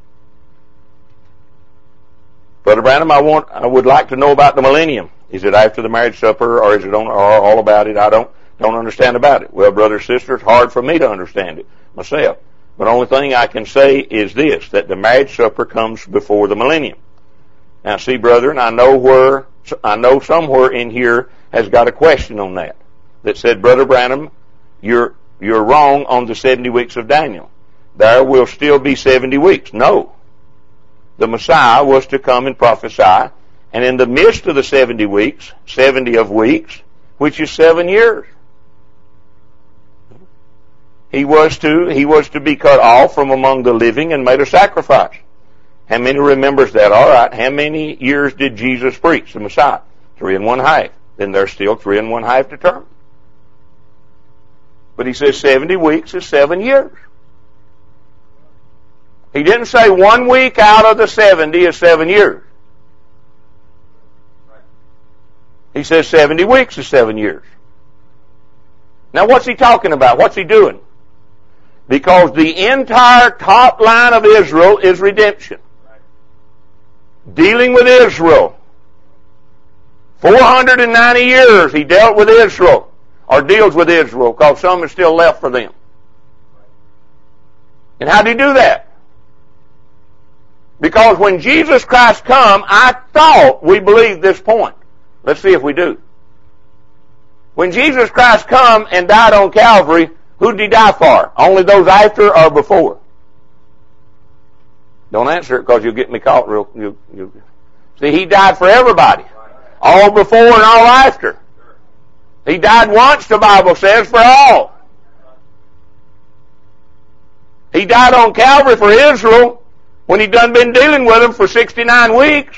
A: Brother Branham, I would like to know about the millennium. Is it after the marriage supper, or is it all about it? I don't understand about it. Well, brother, sister, it's hard for me to understand it myself. But the only thing I can say is this, that the marriage supper comes before the millennium. Now, see, brethren, I know somewhere in here has got a question on that said, Brother Branham, you're wrong on the 70 weeks of Daniel. There will still be 70 weeks. No. The Messiah was to come and prophesy, and in the midst of the 70 weeks, 70 of weeks, which is 7 years, he was to be cut off from among the living and made a sacrifice. How many remembers that? All right. How many years did Jesus preach, the Messiah? 3 1/2. Then there's still 3 1/2 to term. But he says 70 weeks is 7 years. He didn't say 1 week out of the 70 is 7 years. He says 70 weeks is 7 years. Now what's he talking about? What's he doing? Because the entire top line of Israel is redemption. Dealing with Israel. 490 years he dealt with Israel, or deals with Israel, because some is still left for them. And how did he do that? Because when Jesus Christ come, I thought we believed this point. Let's see if we do. When Jesus Christ come and died on Calvary, who did he die for? Only those after or before? Don't answer it, because you'll get me caught real. See, he died for everybody. All before and all after. He died once, the Bible says, for all. He died on Calvary for Israel when he'd done been dealing with them for 69 weeks.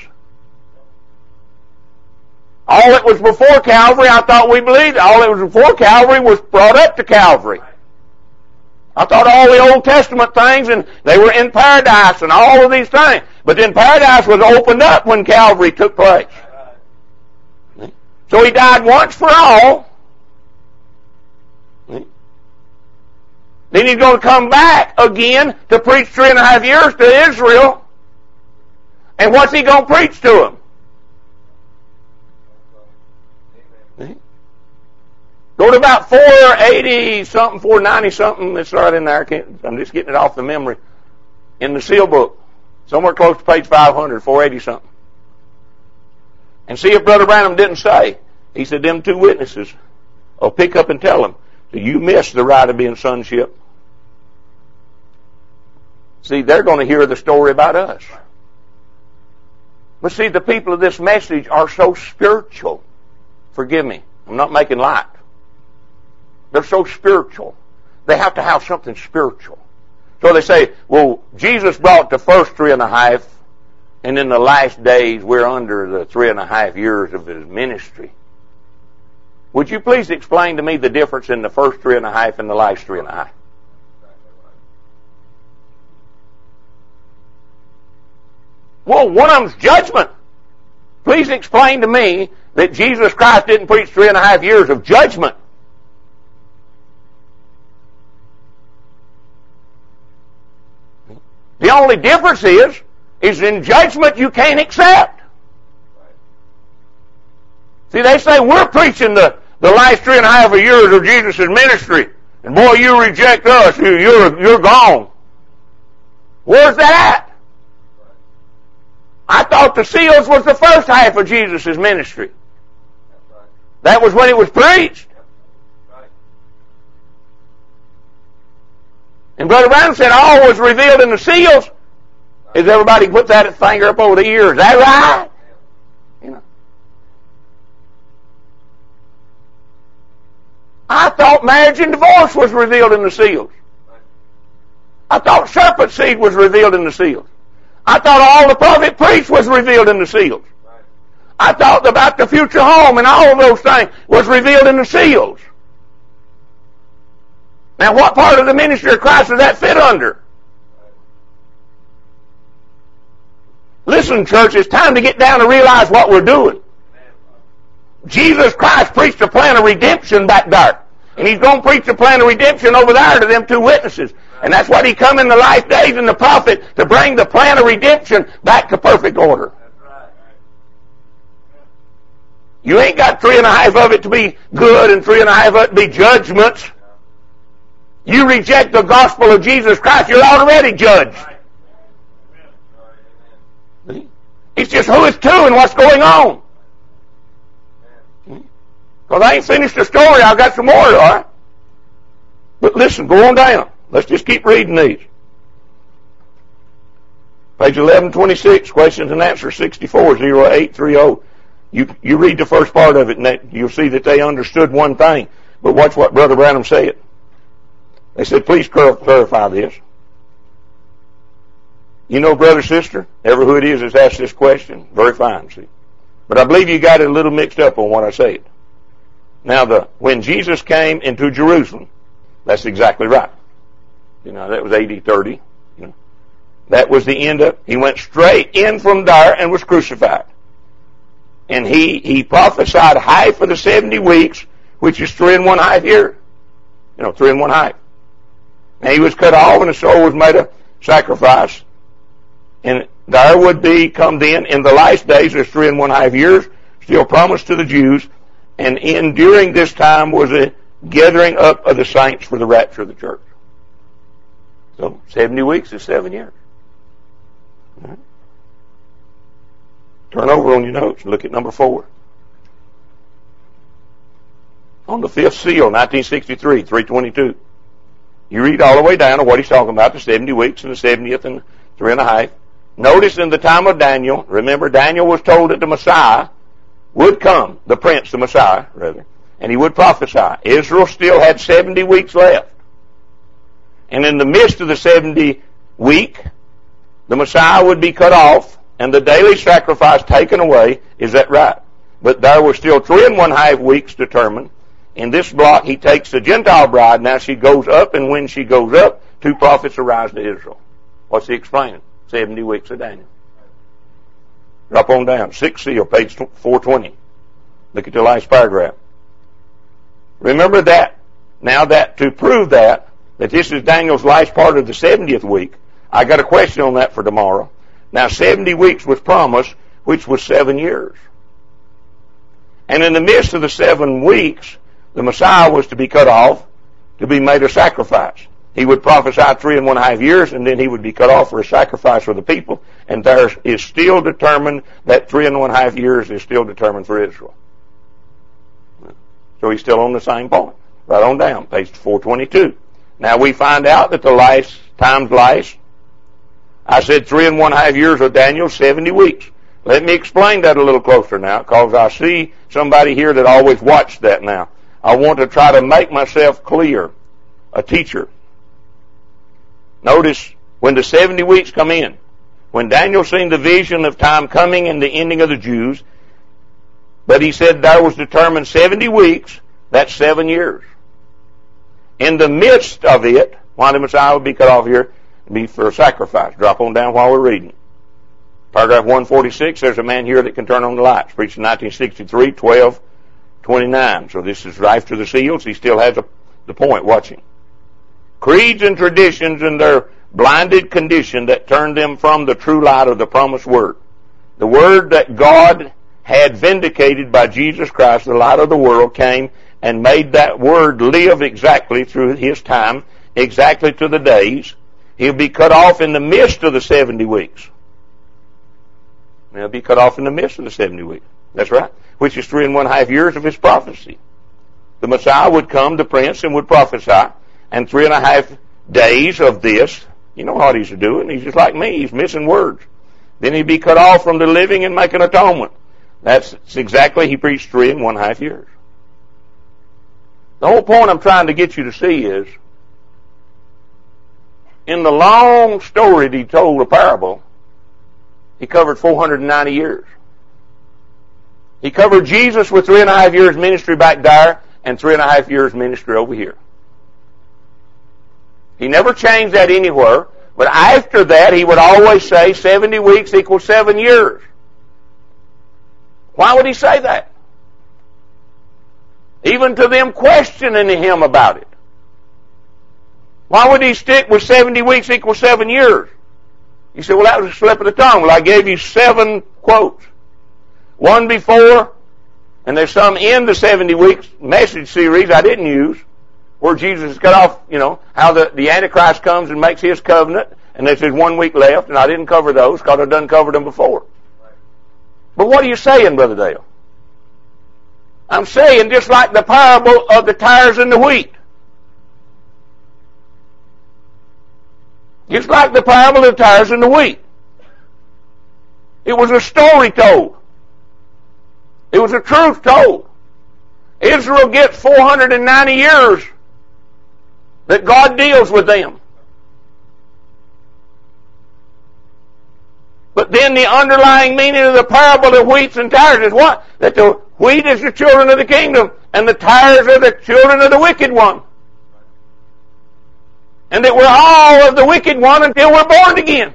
A: All that was before Calvary, I thought we believed. All that was before Calvary was brought up to Calvary. I thought all the Old Testament things, and they were in paradise and all of these things. But then paradise was opened up when Calvary took place. So he died once for all. Then he's going to come back again to preach 3.5 years to Israel. And what's he going to preach to them? Go to about 480-something, 490-something. It's right in there. I'm just getting it off the memory. In the seal book. Somewhere close to page 500, 480-something. And see if Brother Branham didn't say. He said, them 2 witnesses will pick up and tell them, so you missed the right of being sonship. See, they're going to hear the story about us. But see, the people of this message are so spiritual. Forgive me. I'm not making light. They're so spiritual. They have to have something spiritual. So they say, well, Jesus brought the first 3.5, and in the last days we're under the 3.5 years of his ministry. Would you please explain to me the difference in the first 3.5 and the last 3.5? Well, one of them's judgment. Please explain to me that Jesus Christ didn't preach 3.5 years of judgment. The only difference is in judgment you can't accept. See, they say we're preaching the last 3.5 years of Jesus' ministry, and boy, you reject us, you're gone. Where's that at? I thought the seals was the first half of Jesus' ministry. That was when it was preached. And Brother Branham said all was revealed in the seals. Is everybody put that finger up over the ear? Is that right? You know. I I thought marriage and divorce was revealed in the seals. I thought serpent seed was revealed in the seals. I thought all the prophet priests was revealed in the seals. I thought about the future home and all of those things was revealed in the seals. Now what part of the ministry of Christ does that fit under? Listen, church, it's time to get down and realize what we're doing. Jesus Christ preached a plan of redemption back there. And He's going to preach a plan of redemption over there to them two witnesses. And that's what He come in the last days in the prophet to bring the plan of redemption back to perfect order. You ain't got 3.5 of it to be good and 3.5 of it to be judgments. You reject the gospel of Jesus Christ, you're already judged. It's just who it's to and what's going on. Because I ain't finished the story, I've got some more, all right? But listen, go on down. Let's just keep reading these. Page 1126, questions and answers 640830. You read the first part of it and you'll see that they understood one thing. But watch what Brother Branham said. They said, please clarify this. You know, brother, sister, ever who it is that's asked this question, very fine, see. But I believe you got it a little mixed up on what I said. Now, when Jesus came into Jerusalem, that's exactly right. You know, that was AD 30. You know, that was the end of, he went straight in from there and was crucified. And he prophesied half of the 70 weeks, which is 3.5 years. You know, 3.5. And he was cut off and the soul was made a sacrifice. And there would be, come then, in the last days, there's 3.5 years, still promised to the Jews. And during this time was a gathering up of the saints for the rapture of the church. So 70 weeks is 7 years. Right. Turn over on your notes and look at number 4. On the 5th seal, 1963, 322. You read all the way down to what he's talking about, the 70 weeks and the 70th and 3.5. Notice in the time of Daniel, remember Daniel was told that the Messiah would come, the Prince, the Messiah, rather, and he would prophesy. Israel still had 70 weeks left. And in the midst of the 70 week, the Messiah would be cut off and the daily sacrifice taken away. Is that right? But there were still 3.5 weeks determined. In this block, he takes the Gentile bride. Now she goes up, and when she goes up, 2 prophets arise to Israel. What's he explaining? 70 weeks of Daniel. Drop on down. 6th seal, page 420. Look at the last paragraph. Remember that. Now that to prove that this is Daniel's last part of the 70th week, I got a question on that for tomorrow. Now 70 weeks was promised, which was 7 years. And in the midst of the 7 weeks, the Messiah was to be cut off, to be made a sacrifice. He would prophesy 3.5 years, and then he would be cut off for a sacrifice for the people. And there is still determined that 3.5 years is still determined for Israel. So he's still on the same point. Right on down, page 422. Now we find out that the last times last. I said 3.5 years of Daniel, 70 weeks. Let me explain that a little closer now, because I see somebody here that always watched that now. I want to try to make myself clear, a teacher. Notice, when the 70 weeks come in, when Daniel seen the vision of time coming and the ending of the Jews, but he said there was determined 70 weeks, that's 7 years. In the midst of it, while the Messiah would be cut off here, be for a sacrifice. Drop on down while we're reading. Paragraph 146, there's a man here that can turn on the lights. Preached in 1963, 12:29. So this is right to the seals. He still has the point watching. Creeds and traditions in their blinded condition that turned them from the true light of the promised word. The word that God had vindicated by Jesus Christ, the light of the world, came and made that word live exactly through his time, exactly to the days. He'll be cut off in the midst of the 70 weeks. He'll be cut off in the midst of the 70 weeks. That's right. Which is 3.5 years of his prophecy. The Messiah would come, the Prince, and would prophesy. And 3.5 days of this, you know what he's doing. He's just like me. He's missing words. Then he'd be cut off from the living and make an atonement. That's exactly, he preached 3.5 years. The whole point I'm trying to get you to see is, in the long story that he told, a parable, he covered 490 years. He covered Jesus with 3.5 years ministry back there and 3.5 years ministry over here. He never changed that anywhere, but after that he would always say 70 weeks equals 7 years. Why would he say that? Even to them questioning him about it. Why would he stick with 70 weeks equals 7 years? You say, well, that was a slip of the tongue. Well, I gave you 7 quotes. One before, and there's some in the 70 weeks message series I didn't use, where Jesus cut off, how the Antichrist comes and makes his covenant, and there's 1 week left, and I didn't cover those because I've done covered them before. But what are you saying, Brother Dale? I'm saying just like the parable of the tares and the wheat. Just like the parable of the tares and the wheat. It was a story told. It was a truth told. Israel gets 490 years that God deals with them. But then the underlying meaning of the parable of wheats and tares is what? That the wheat is the children of the kingdom, and the tares are the children of the wicked one. And that we're all of the wicked one until we're born again.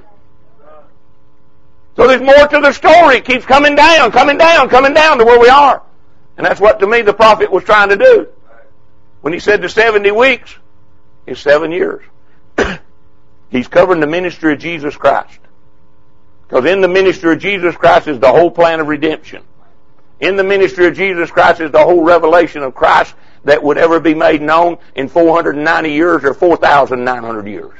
A: So there's more to the story. It keeps coming down to where we are. And that's what, to me, the prophet was trying to do. When he said the 70 weeks is 7 years. He's covering the ministry of Jesus Christ. Because in the ministry of Jesus Christ is the whole plan of redemption. In the ministry of Jesus Christ is the whole revelation of Christ that would ever be made known in 490 years or 4,900 years.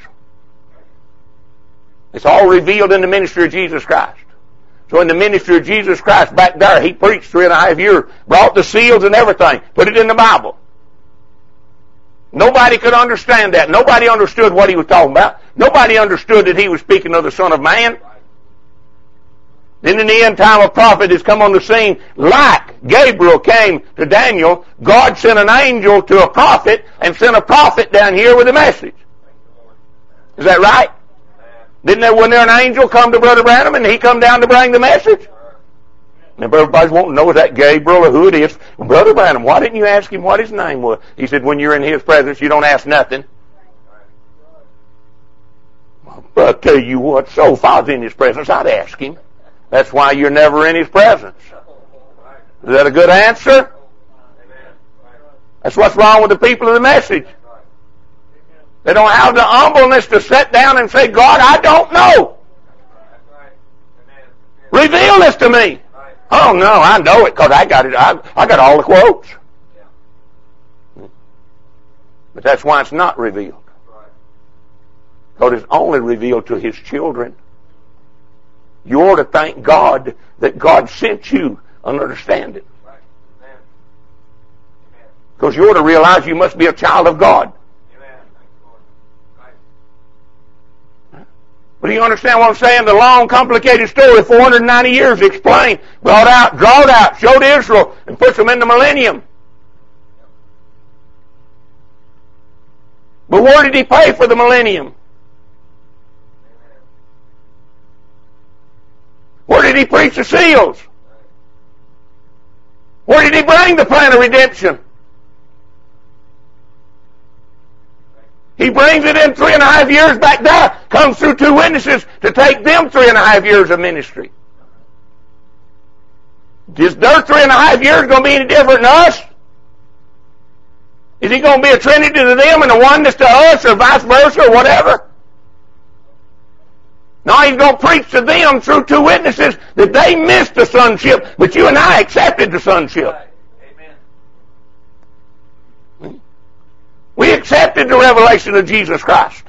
A: It's all revealed in the ministry of Jesus Christ. So in the ministry of Jesus Christ, back there, he preached 3.5 years, brought the seals and everything, put it in the Bible. Nobody could understand that. Nobody understood what he was talking about. Nobody understood that he was speaking of the Son of Man. Then in the end time, a prophet has come on the scene like Gabriel came to Daniel. God sent an angel to a prophet and sent a prophet down here with a message. Is that right? Wasn't there an angel come to Brother Branham and he come down to bring the message? And everybody's wanting to know, is that Gabriel or who it is? Well, Brother Branham, why didn't you ask him what his name was? He said, when you're in his presence, you don't ask nothing. Well, I'll tell you what, so if I was in his presence, I'd ask him. That's why you're never in his presence. Is that a good answer? That's what's wrong with the people of the message. They don't have the humbleness to sit down and say, God, I don't know. Reveal this to me. Oh no, I know it because I got it. I got all the quotes. But that's why it's not revealed. Because it's only revealed to his children. You ought to thank God that God sent you an understanding. Because you ought to realize you must be a child of God. But do you understand what I'm saying? The long, complicated story of 490 years explained, brought out, drawed out, showed Israel, and puts them in the millennium. But where did he pay for the millennium? Where did he preach the seals? Where did he bring the plan of redemption? He brings it in 3.5 years back there. Comes through 2 witnesses to take them 3.5 years of ministry. Is their 3.5 years going to be any different than us? Is he going to be a trinity to them and a oneness to us, or vice versa, or whatever? No, he's going to preach to them through 2 witnesses that they missed the sonship, but you and I accepted the sonship. Amen. We accepted the revelation of Jesus Christ.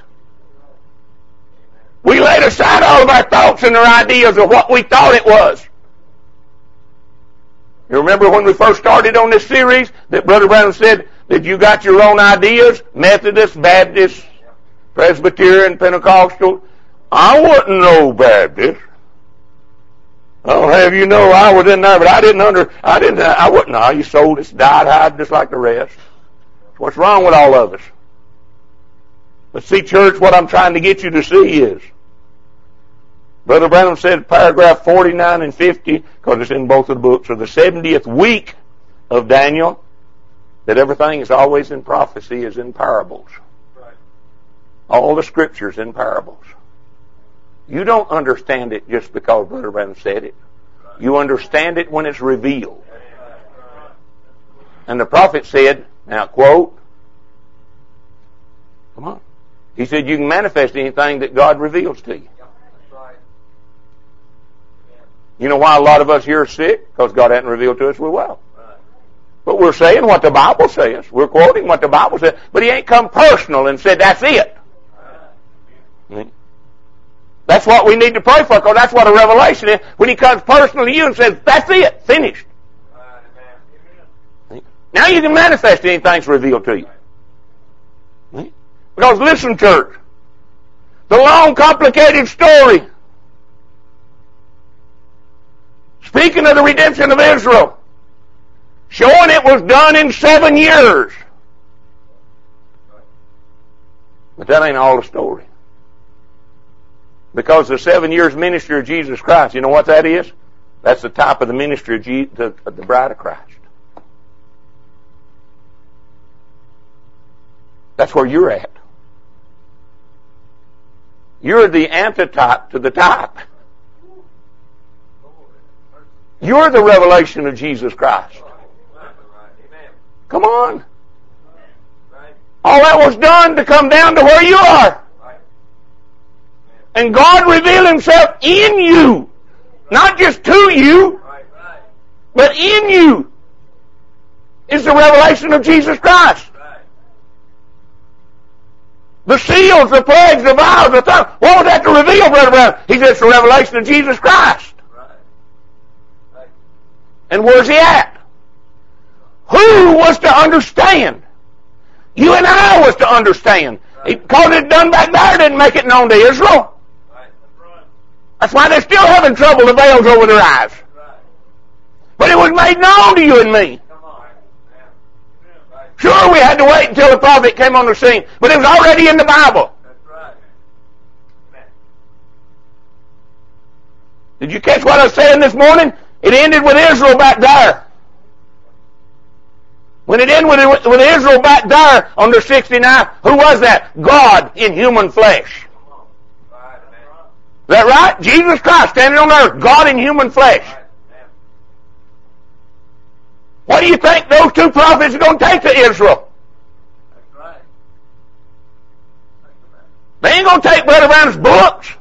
A: We laid aside all of our thoughts and our ideas of what we thought it was. You remember when we first started on this series that Brother Branham said that you got your own ideas, Methodist, Baptist, Presbyterian, Pentecostal. I wasn't no Baptist. I'll have you know I was in there, but I wouldn't. I used to sold this, died hide just like the rest. What's wrong with all of us? But see, church, what I'm trying to get you to see is, Brother Branham said paragraph 49 and 50, because it's in both of the books, or the 70th week of Daniel, that everything is always in prophecy, is in parables. Right. All the scriptures in parables. You don't understand it just because Brother Branham said it. You understand it when it's revealed. And the prophet said, now quote, come on. He said you can manifest anything that God reveals to you. You know why a lot of us here are sick? Because God hadn't revealed to us we're well. But we're saying what the Bible says. We're quoting what the Bible says. But He ain't come personal and said, that's it. That's what we need to pray for, because that's what a revelation is. When He comes personal to you and says, that's it, finished. Now you can manifest anything that's revealed to you. Because listen, church, the long, complicated story, speaking of the redemption of Israel, showing it was done in 7 years. But that ain't all the story. Because the 7 years ministry of Jesus Christ, you know what that is? That's the type of the ministry of the bride of Christ. That's where you're at. You're the antitype to the type. You're the revelation of Jesus Christ. Come on. All that was done to come down to where you are. And God revealed Himself in you. Not just to you, but in you is the revelation of Jesus Christ. The seals, the plagues, the vials, the tongue. What was that to reveal, Brother Brown? He said it's the revelation of Jesus Christ. And where's He at? Who was to understand? You and I was to understand. Because it done back there didn't make it known to Israel. That's why they're still having trouble, the veils over their eyes. But it was made known to you and me. Sure, we had to wait until the prophet came on the scene, but it was already in the Bible. Did you catch what I was saying this morning? It ended with Israel back there. When it ended with Israel back there on the 69, who was that? God in human flesh. Is that right? Jesus Christ standing on earth, God in human flesh. What do you think those two prophets are going to take to Israel? They ain't going to take Brother Branham's books.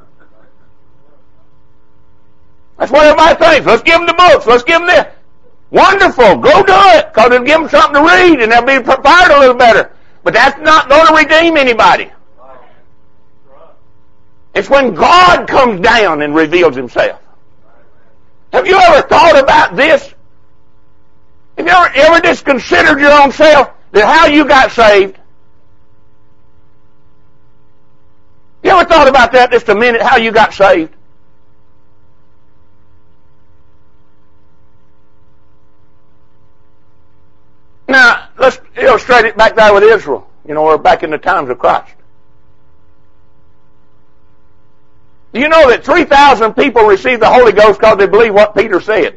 A: That's what everybody thinks. Let's give them the books. Let's give them this. Wonderful. Go do it, because it'll give them something to read and they'll be prepared a little better. But that's not going to redeem anybody. It's when God comes down and reveals Himself. Have you ever thought about this? Have you ever just considered your own self, that how you got saved? You ever thought about that just a minute, how you got saved? Now, let's illustrate it back there with Israel, or back in the times of Christ. Do you know that 3,000 people received the Holy Ghost because they believed what Peter said?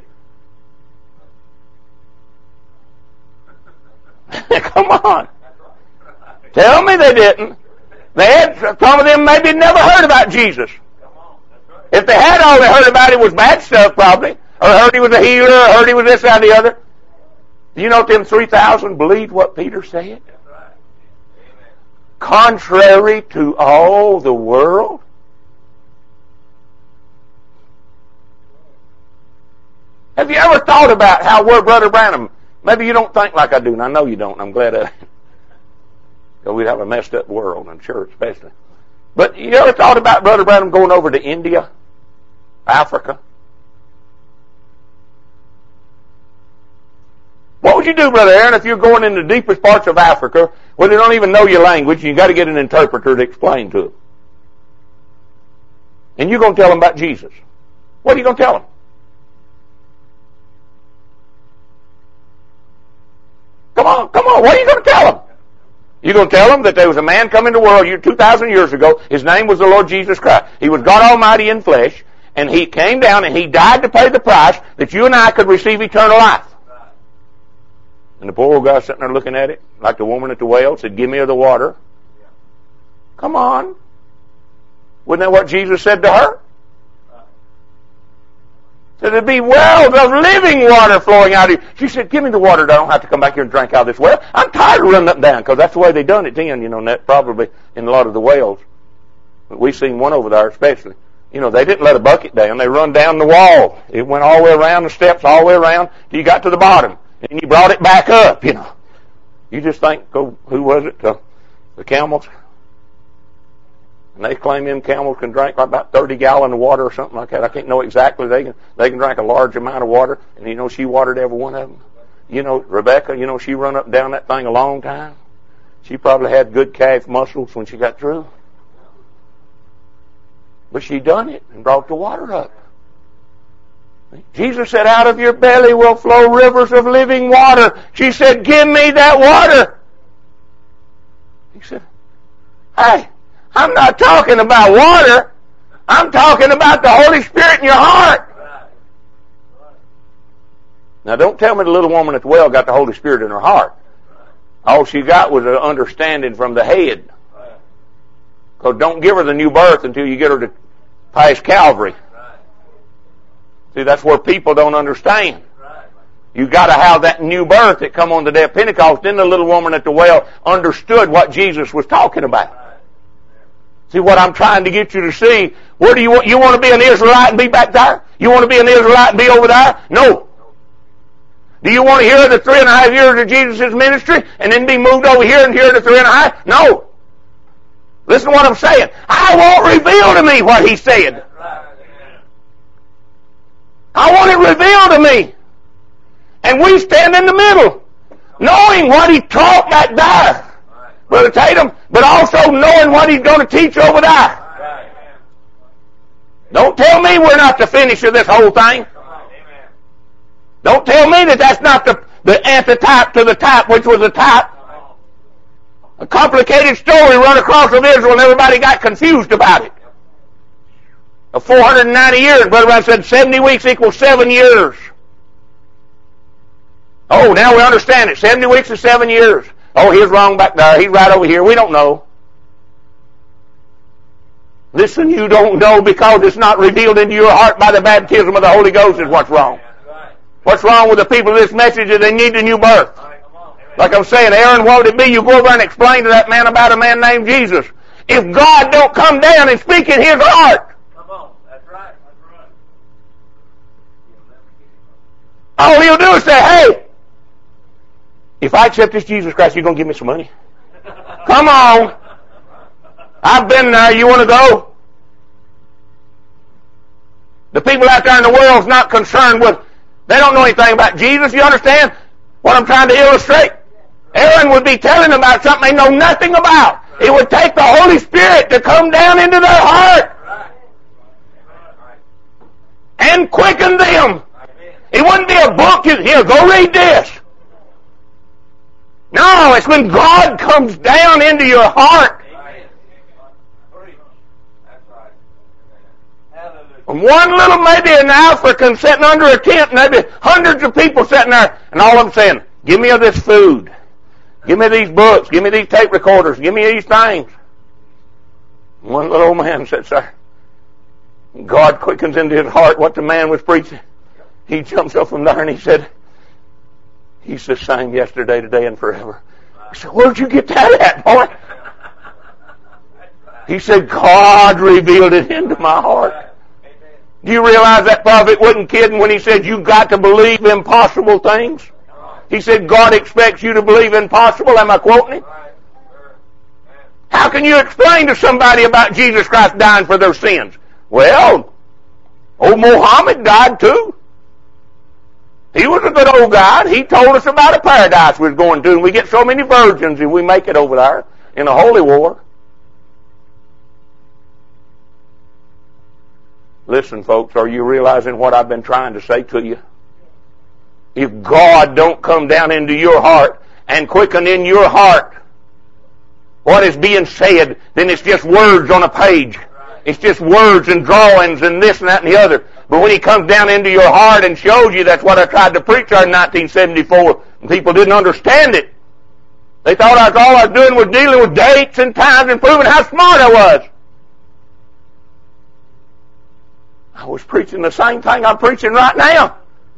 A: Come on. Tell me they didn't. Some of them maybe never heard about Jesus. If they had, all they heard about Him was bad stuff probably, or heard He was a healer, or heard He was this, that, and the other. Do you know that them 3,000 believed what Peter said? Contrary to all the world? Have you ever thought about how we're Brother Branham? Maybe you don't think like I do, and I know you don't, and I'm glad of it. Because we'd have a messed up world, and church especially. But you ever thought about Brother Branham going over to India, Africa? What would you do, Brother Aaron, if you're going in the deepest parts of Africa where they don't even know your language and you've got to get an interpreter to explain to them? And you're going to tell them about Jesus. What are you going to tell them? Come on. What are you going to tell them? You're going to tell them that there was a man come into the world 2,000 years ago. His name was the Lord Jesus Christ. He was God Almighty in flesh. And He came down and He died to pay the price that you and I could receive eternal life. And the poor old guy sitting there looking at it, like the woman at the well, said, give me of the water. Come on. Wasn't that what Jesus said to her? Said there'd be wells of living water flowing out of you. She said, give me the water that I don't have to come back here and drink out of this well. I'm tired of running up and down, because that's the way they done it then, and that probably in a lot of the wells. But we seen one over there especially. They didn't let a bucket down. They run down the wall. It went all the way around the steps, all the way around, till you got to the bottom. And you brought it back up, You just think, who was it? The camels. And they claim them camels can drink about 30 gallons of water or something like that. I can't know exactly. They can drink a large amount of water. And she watered every one of them. Rebecca, she run up and down that thing a long time. She probably had good calf muscles when she got through. But she done it and brought the water up. Jesus said, out of your belly will flow rivers of living water. She said, give me that water. He said, hey, I'm not talking about water. I'm talking about the Holy Spirit in your heart. Now don't tell me the little woman at the well got the Holy Spirit in her heart. All she got was an understanding from the head. Because don't give her the new birth until you get her to past Calvary. See, that's where people don't understand. You got to have that new birth that come on the day of Pentecost. Then the little woman at the well understood what Jesus was talking about. See, what I'm trying to get you to see, where do you want to be an Israelite and be back there? You want to be an Israelite and be over there? No. Do you want to hear the 3.5 years of Jesus' ministry and then be moved over here and hear the 3.5? No. Listen to what I'm saying. I won't reveal to me what He said. I want it revealed to me. And we stand in the middle, knowing what He taught back there, Brother Tatum, but also knowing what He's going to teach over there. Don't tell me we're not the finish of this whole thing. Don't tell me that that's not the antitype to the type, which was a type. A complicated story run across of Israel, and everybody got confused about it. Of 490 years, Brother Brown said 70 weeks equals 7 years. Oh, now we understand it. 70 weeks is 7 years. Oh, he's wrong back there. He's right over here. We don't know. Listen, you don't know because it's not revealed into your heart by the baptism of the Holy Ghost is what's wrong. What's wrong with the people of this message is they need a new birth. Like I'm saying, Aaron, what would it be? You go over and explain to that man about a man named Jesus. If God don't come down and speak in his heart, all he'll do is say, hey, if I accept this Jesus Christ, you're going to give me some money? Come on. I've been there. You want to go? The people out there in the world's not concerned with, they don't know anything about Jesus. You understand what I'm trying to illustrate? Aaron would be telling them about something they know nothing about. It would take the Holy Spirit to come down into their heart and quicken them. It wouldn't be a book. Here, go read this. No, it's when God comes down into your heart. And one little, maybe an African sitting under a tent, and maybe hundreds of people sitting there, and all of them saying, give me of this food. Give me these books. Give me these tape recorders. Give me these things. One little old man sits there. God quickens into his heart what the man was preaching. He jumps up from there and he said, he's the same yesterday, today, and forever. I said, where'd you get that at, boy? He said, God revealed it into my heart. Do you realize that prophet wasn't kidding when he said, you got to believe impossible things? He said, God expects you to believe impossible. Am I quoting him? How can you explain to somebody about Jesus Christ dying for their sins? Well, old Muhammad died too. He was a good old guy. He told us about a paradise we was going to, and we get so many virgins if we make it over there in a holy war. Listen, folks, are you realizing what I've been trying to say to you? If God don't come down into your heart and quicken in your heart what is being said, then it's just words on a page. It's just words and drawings and this and that and the other. But when He comes down into your heart and shows you, that's what I tried to preach in 1974, and people didn't understand it. They thought all I was doing was dealing with dates and times and proving how smart I was. I was preaching the same thing I'm preaching right now.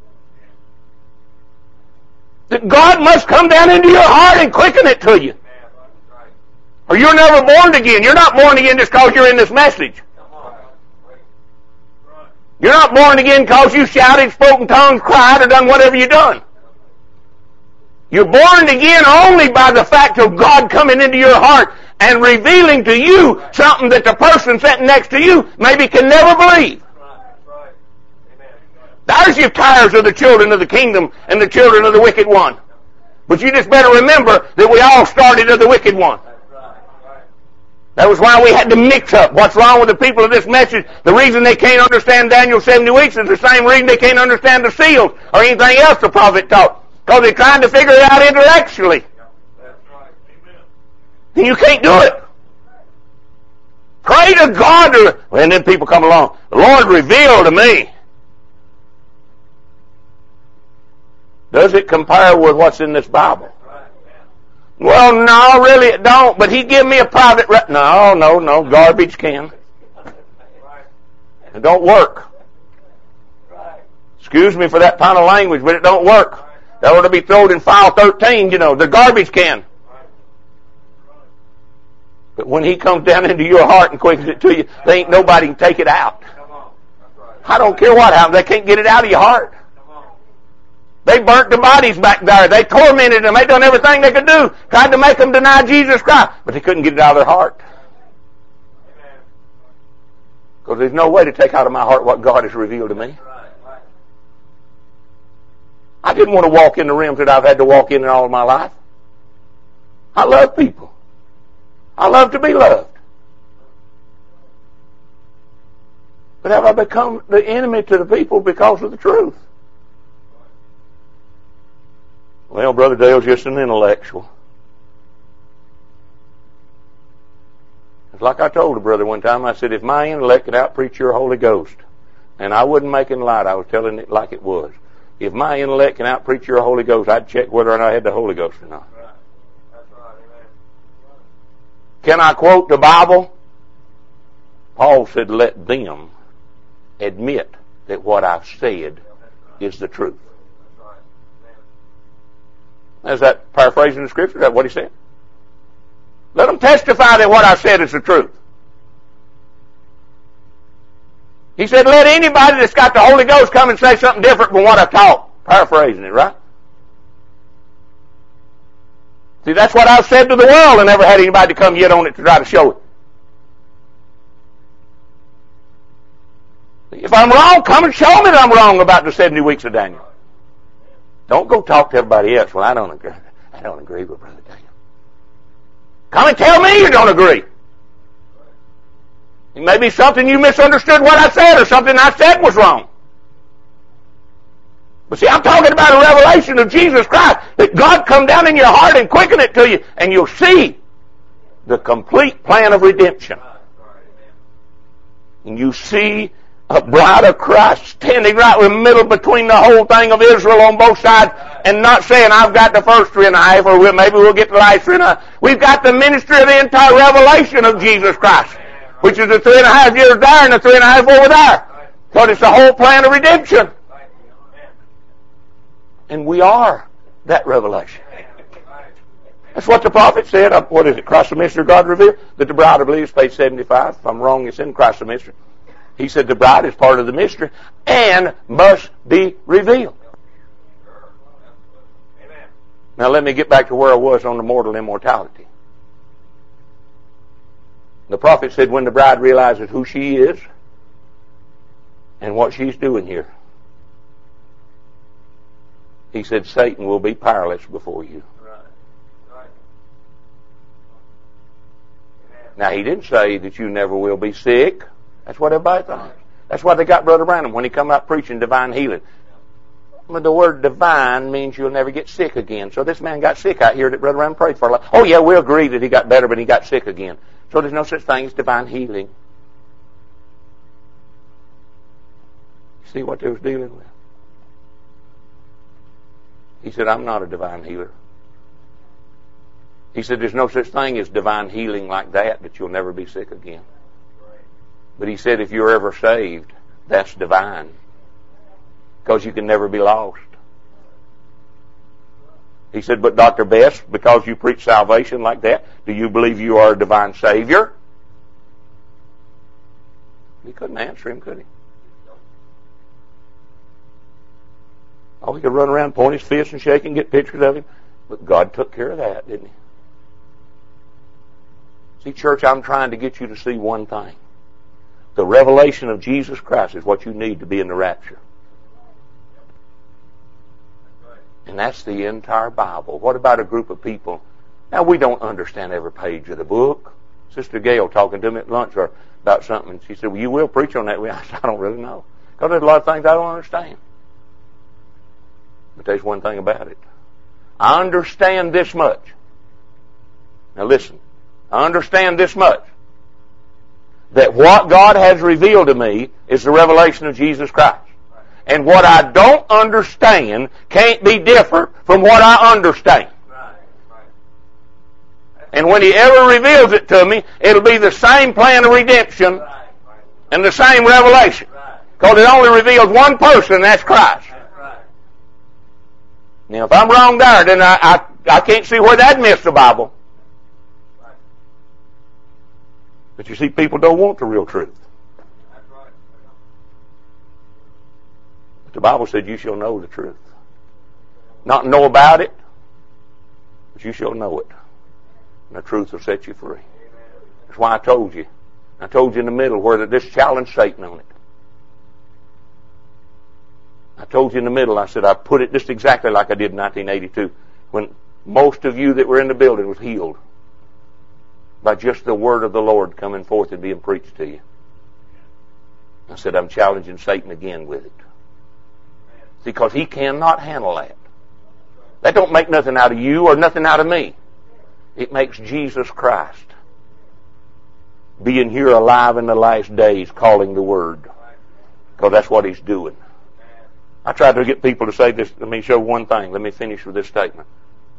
A: That God must come down into your heart and quicken it to you. Or you're never born again. You're not born again just because you're in this message. You're not born again because you shouted, spoke in tongues, cried, or done whatever you done. You're born again only by the fact of God coming into your heart and revealing to you something that the person sitting next to you maybe can never believe. There's your tires of the children of the kingdom and the children of the wicked one. But you just better remember that we all started of the wicked one. That was why we had to mix up what's wrong with the people of this message. The reason they can't understand Daniel's 70 weeks is the same reason they can't understand the seals or anything else the prophet taught. Because they're trying to figure it out intellectually. And you can't do it. Pray to God. And then people come along. The Lord revealed to me. Does it compare with what's in this Bible? Well, no, really it don't. But He give me a private... No, garbage can. It don't work. Excuse me for that kind of language, but it don't work. That ought to be thrown in file 13, the garbage can. But when He comes down into your heart and quickens it to you, there ain't nobody can take it out. I don't care what happens. They can't get it out of your heart. They burnt the bodies back there. They tormented them. They done everything they could do. Tried to make them deny Jesus Christ. But they couldn't get it out of their heart. Because there's no way to take out of my heart what God has revealed to me. I didn't want to walk in the realms that I've had to walk in all of my life. I love people. I love to be loved. But have I become the enemy to the people because of the truth? Well, Brother Dale's just an intellectual. It's like I told a brother one time, I said, if my intellect could outpreach your Holy Ghost, and I wasn't making light, I was telling it like it was. If my intellect can outpreach your Holy Ghost, I'd check whether or not I had the Holy Ghost or not. That's right. Amen. Can I quote the Bible? Paul said, let them admit that what I've said is the truth. Is that paraphrasing the Scripture? Is that what he said? Let them testify that what I said is the truth. He said, let anybody that's got the Holy Ghost come and say something different from what I taught. Paraphrasing it, right? See, that's what I've said to the world and never had anybody to come yet on it to try to show it. If I'm wrong, come and show me that I'm wrong about the 70 weeks of Daniel. Don't go talk to everybody else. Well, I don't agree with Brother Daniel. Come and tell me you don't agree. It may be something you misunderstood what I said or something I said was wrong. But see, I'm talking about a revelation of Jesus Christ, that God come down in your heart and quicken it to you, and you'll see the complete plan of redemption. And you see a bride of Christ standing right in the middle between the whole thing of Israel on both sides, and not saying, I've got the first 3.5, or maybe we'll get the last 3.5. We've got the ministry of the entire revelation of Jesus Christ, which is the 3.5 years there and the 3.5 over there. So it's the whole plan of redemption. And we are that revelation. That's what the prophet said. What is it? Christ the mystery God revealed? That the bride, I believe, is page 75. If I'm wrong, it's in Christ the mystery. He said the bride is part of the mystery and must be revealed. Now let me get back to where I was on the mortal immortality. The prophet said when the bride realizes who she is and what she's doing here, he said Satan will be powerless before you. Now he didn't say that you never will be sick. That's what everybody thinks. That's why they got Brother Branham when he come out preaching divine healing. The word divine means you'll never get sick again. So this man got sick out here that Brother Ram prayed for. Oh yeah, we agree that he got better, but he got sick again. So there's no such thing as divine healing. See what they was dealing with? He said, I'm not a divine healer. He said, there's no such thing as divine healing like that you'll never be sick again. But he said, if you're ever saved, that's divine. Because you can never be lost. He said, but Dr. Best, because you preach salvation like that, do you believe you are a divine Savior? He couldn't answer him, could he? Oh, he could run around, point his fist and shake and get pictures of him. But God took care of that, didn't he? See, church, I'm trying to get you to see one thing. The revelation of Jesus Christ is what you need to be in the rapture. And that's the entire Bible. What about a group of people? Now, we don't understand every page of the book. Sister Gail talking to me at lunch or about something, and she said, well, you will preach on that. I said, I don't really know. Because there's a lot of things I don't understand. But there's one thing about it. I understand this much. Now listen. I understand this much. That what God has revealed to me is the revelation of Jesus Christ. And what I don't understand can't be different from what I understand. And when He ever reveals it to me, it'll be the same plan of redemption and the same revelation. Because it only reveals one person, and that's Christ. Now, if I'm wrong there, then I can't see where that missed the Bible. But you see, people don't want the real truth. But the Bible said you shall know the truth. Not know about it, but you shall know it. And the truth will set you free. That's why I told you. I told you in the middle where this challenged Satan on it. I told you in the middle, I said I put it just exactly like I did in 1982 when most of you that were in the building was healed by just the word of the Lord coming forth and being preached to you. I said I'm challenging Satan again with it. Because he cannot handle that. That don't make nothing out of you or nothing out of me. It makes Jesus Christ being here alive in the last days calling the word. Because that's what He's doing. I tried to get people to say this. Let me show one thing. Let me finish with this statement.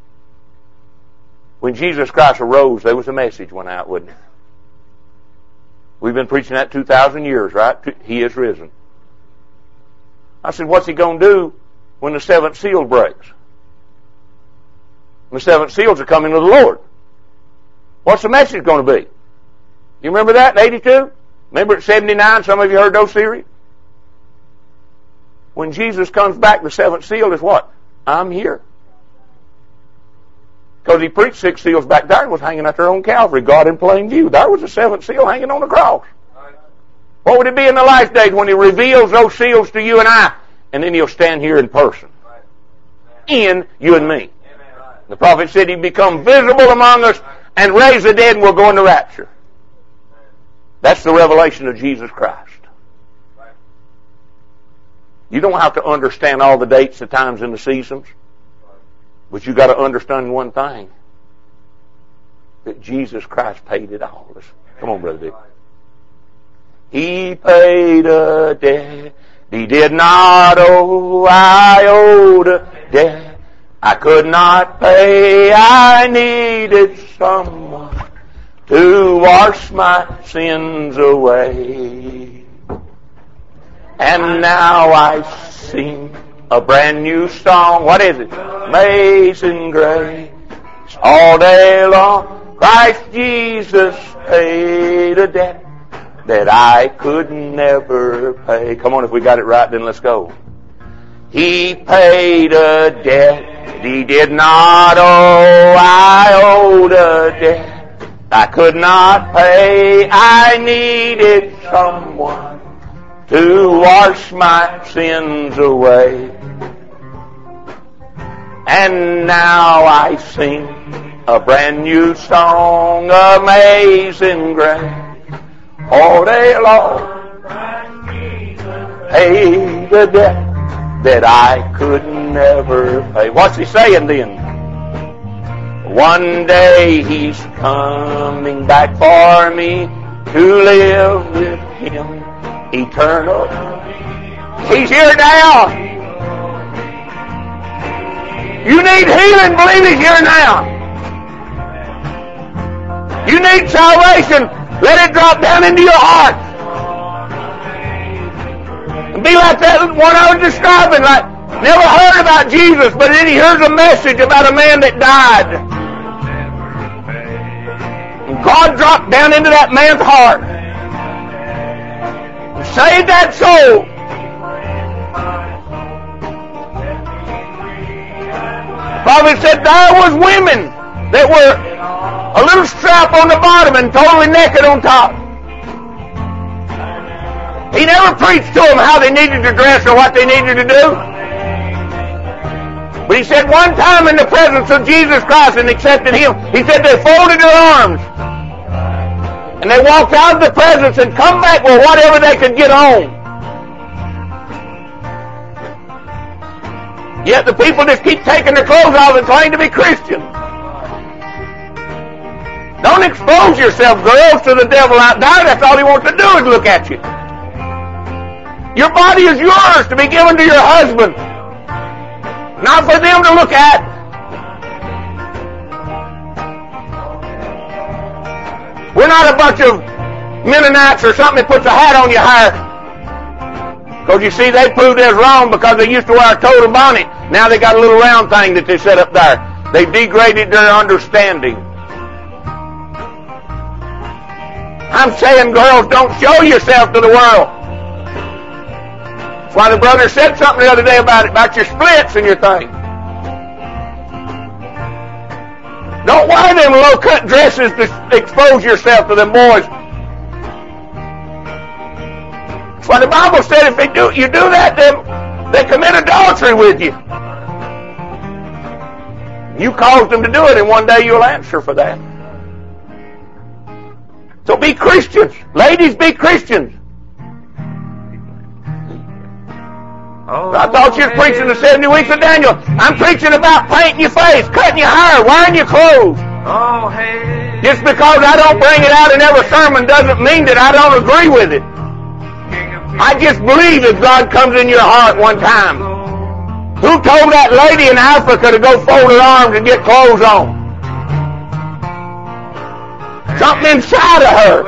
A: When Jesus Christ arose, there was a message went out, wasn't it? We've been preaching that 2,000 years, right? He is risen. I said, what's He going to do when the seventh seal breaks? When the seventh seals are coming to the Lord. What's the message going to be? You remember that in 82? Remember at 79? Some of you heard those series? When Jesus comes back, the seventh seal is what? I'm here. Because He preached 6 seals back there and was hanging out there on Calvary, God in plain view. There was a seventh seal hanging on the cross. What would it be in the last days when He reveals those seals to you and I? And then He'll stand here in person. In you and me. The prophet said He'd become visible among us and raise the dead and we'll go into rapture. That's the revelation of Jesus Christ. You don't have to understand all the dates, the times, and the seasons. But you got to understand one thing. That Jesus Christ paid it all. Come on, Brother Dick. He paid a debt He did not owe. I owed a debt I could not pay. I needed someone to wash my sins away. And now I sing a brand new song. What is it? Amazing Grace. All day long, Christ Jesus paid a debt that I could never pay. Come on, if we got it right, then let's go. He paid a debt He did not owe. I owed a debt I could not pay. I needed someone to wash my sins away. And now I sing a brand new song, Amazing Grace. All day long, paid the debt that I could never pay. What's he saying then? One day he's coming back for me to live with him eternal. He's here now. You need healing, believe he's here now. You need salvation, let it drop down into your heart. And be like that one I was describing, like never heard about Jesus, but then he hears a message about a man that died. And God dropped down into that man's heart and saved that soul. The prophet said there was women that were a little strap on the bottom and totally naked on top. He never preached to them how they needed to dress or what they needed to do. But he said one time in the presence of Jesus Christ and accepted him, he said they folded their arms and they walked out of the presence and come back with whatever they could get on. Yet the people just keep taking their clothes off and claim to be Christian. Don't expose yourself, girls, to the devil out there. That's all he wants to do is look at you. Your body is yours to be given to your husband, not for them to look at. We're not a bunch of Mennonites or something that puts a hat on your hair. Because you see, they proved us wrong because they used to wear a total bonnet. Now they got a little round thing that they set up there. They degraded their understanding. I'm saying, girls, don't show yourself to the world. That's why the brother said something the other day about your splits and your thing. Don't wear them low-cut dresses to expose yourself to them boys. That's why the Bible said if you do that, then they commit adultery with you. You caused them to do it, and one day you'll answer for that. So be Christians. Ladies, be Christians. I thought you was preaching the 70 weeks of Daniel. I'm preaching about painting your face, cutting your hair, wearing your clothes. Just because I don't bring it out in every sermon doesn't mean that I don't agree with it. I just believe if God comes in your heart one time. Who told that lady in Africa to go fold her arms and get clothes on? Something inside of her.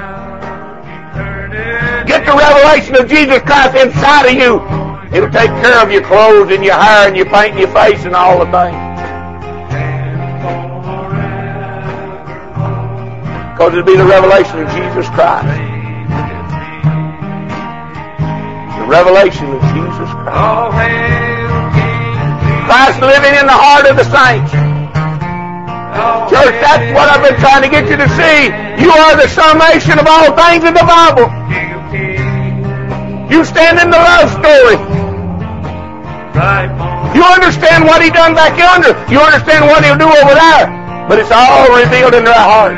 A: Get the revelation of Jesus Christ inside of you. It'll take care of your clothes and your hair and your paint and your face and all the things. Because it'll be the revelation of Jesus Christ. The revelation of Jesus Christ. Christ living in the heart of the saints. Church, that's what I've been trying to get you to see. You are the summation of all things in the Bible. You stand in the love story. You understand what he done back yonder. You understand what he'll do over there. But it's all revealed in their heart.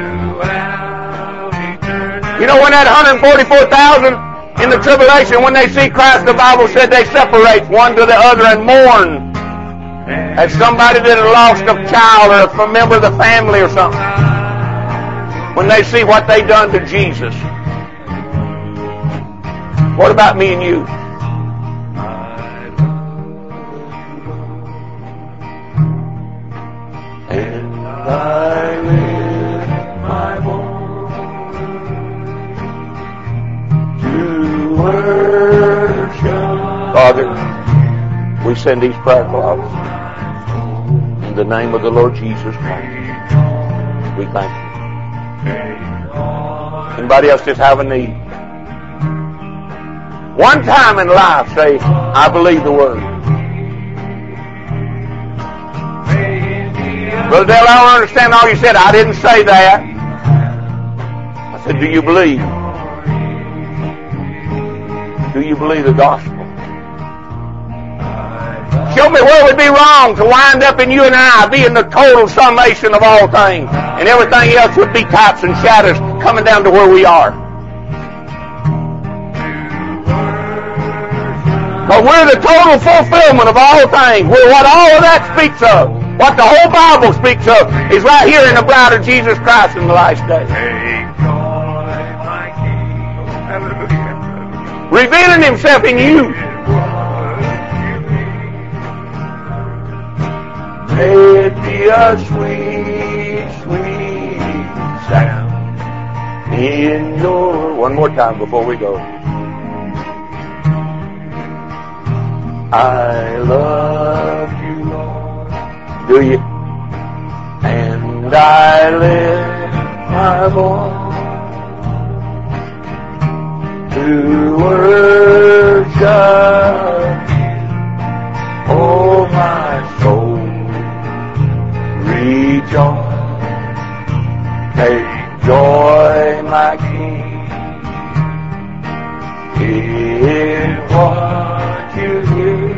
A: You know when that 144,000 in the tribulation, when they see Christ, the Bible said they separate one to the other and mourn. As somebody that had lost a child or a member of the family or something. When they see what they done to Jesus. What about me and you? And I lift my voice to worship. Father, we send these prayer cloths in the name of the Lord Jesus Christ. We thank you. Anybody else just have a need? One time in life say, I believe the Word. Brother Dale, I don't understand all you said. I didn't say that. I said, do you believe? Do you believe the gospel? Show me where it would be wrong to wind up in you and I being the total summation of all things. And everything else would be types and shadows coming down to where we are. Because we're the total fulfillment of all things. We're what all of that speaks of. What the whole Bible speaks of is right here in the bride of Jesus Christ in the last day. Revealing Himself in you. May it be a sweet, sweet sound in your... One more time before we go. I love you, Lord. Do you? And I lift my voice to worship you. Oh, my soul, rejoice. Take joy, my King, in what you hear.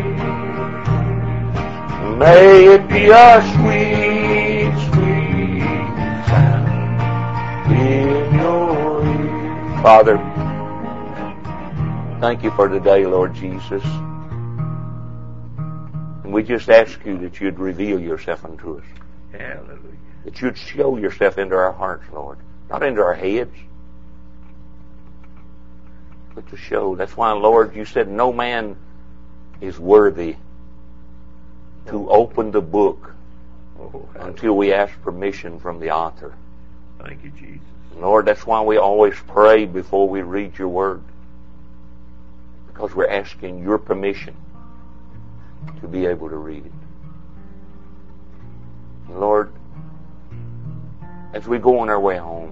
A: May it be a sweet, sweet sound in your ear. Father, thank you for today, Lord Jesus. And we just ask you that you'd reveal yourself unto us. Hallelujah. That you'd show yourself into our hearts, Lord. Not into our heads, but to show. That's why, Lord, you said no man is worthy to open the book until we ask permission from the author. Thank you, Jesus. Lord, that's why we always pray before we read your word. Because we're asking your permission to be able to read it. And Lord, as we go on our way home,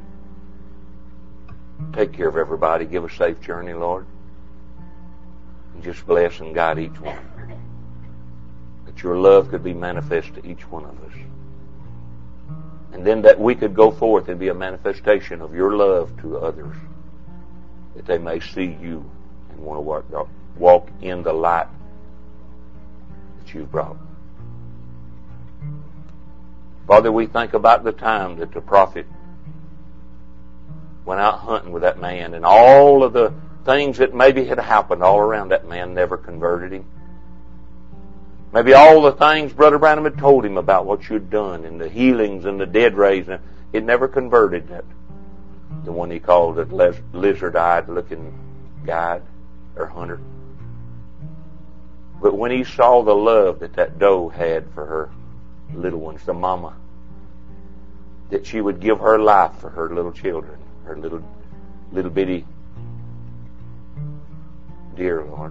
A: take care of everybody. Give a safe journey, Lord. And just bless and guide each one. That your love could be manifest to each one of us. And then that we could go forth and be a manifestation of your love to others. That they may see you and want to walk in the light that you've brought. Father, we think about the time that the prophet went out hunting with that man, and all of the things that maybe had happened all around that man never converted him. Maybe all the things Brother Branham had told him about what you'd done, and the healings and the dead raising, it never converted that. The one he called the lizard-eyed looking guide or hunter. But when he saw the love that that doe had for her little ones, the mama, that she would give her life for her little children, her little bitty dear Lord.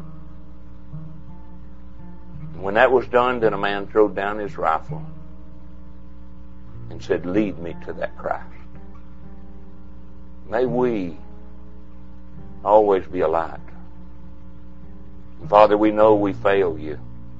A: And when that was done, then a man threw down his rifle and said, lead me to that Christ. May we always be a light. And Father, we know we fail you.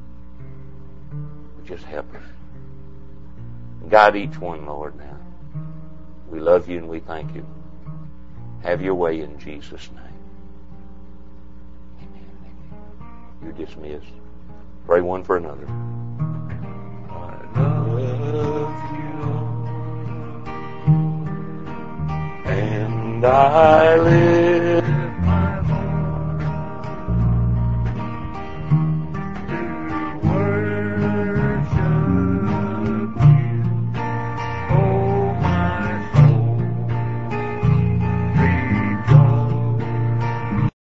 A: Just help us. Guide each one, Lord, now. We love you and we thank you. Have your way in Jesus' name. Amen. You're dismissed. Pray one for another. I love you, and I live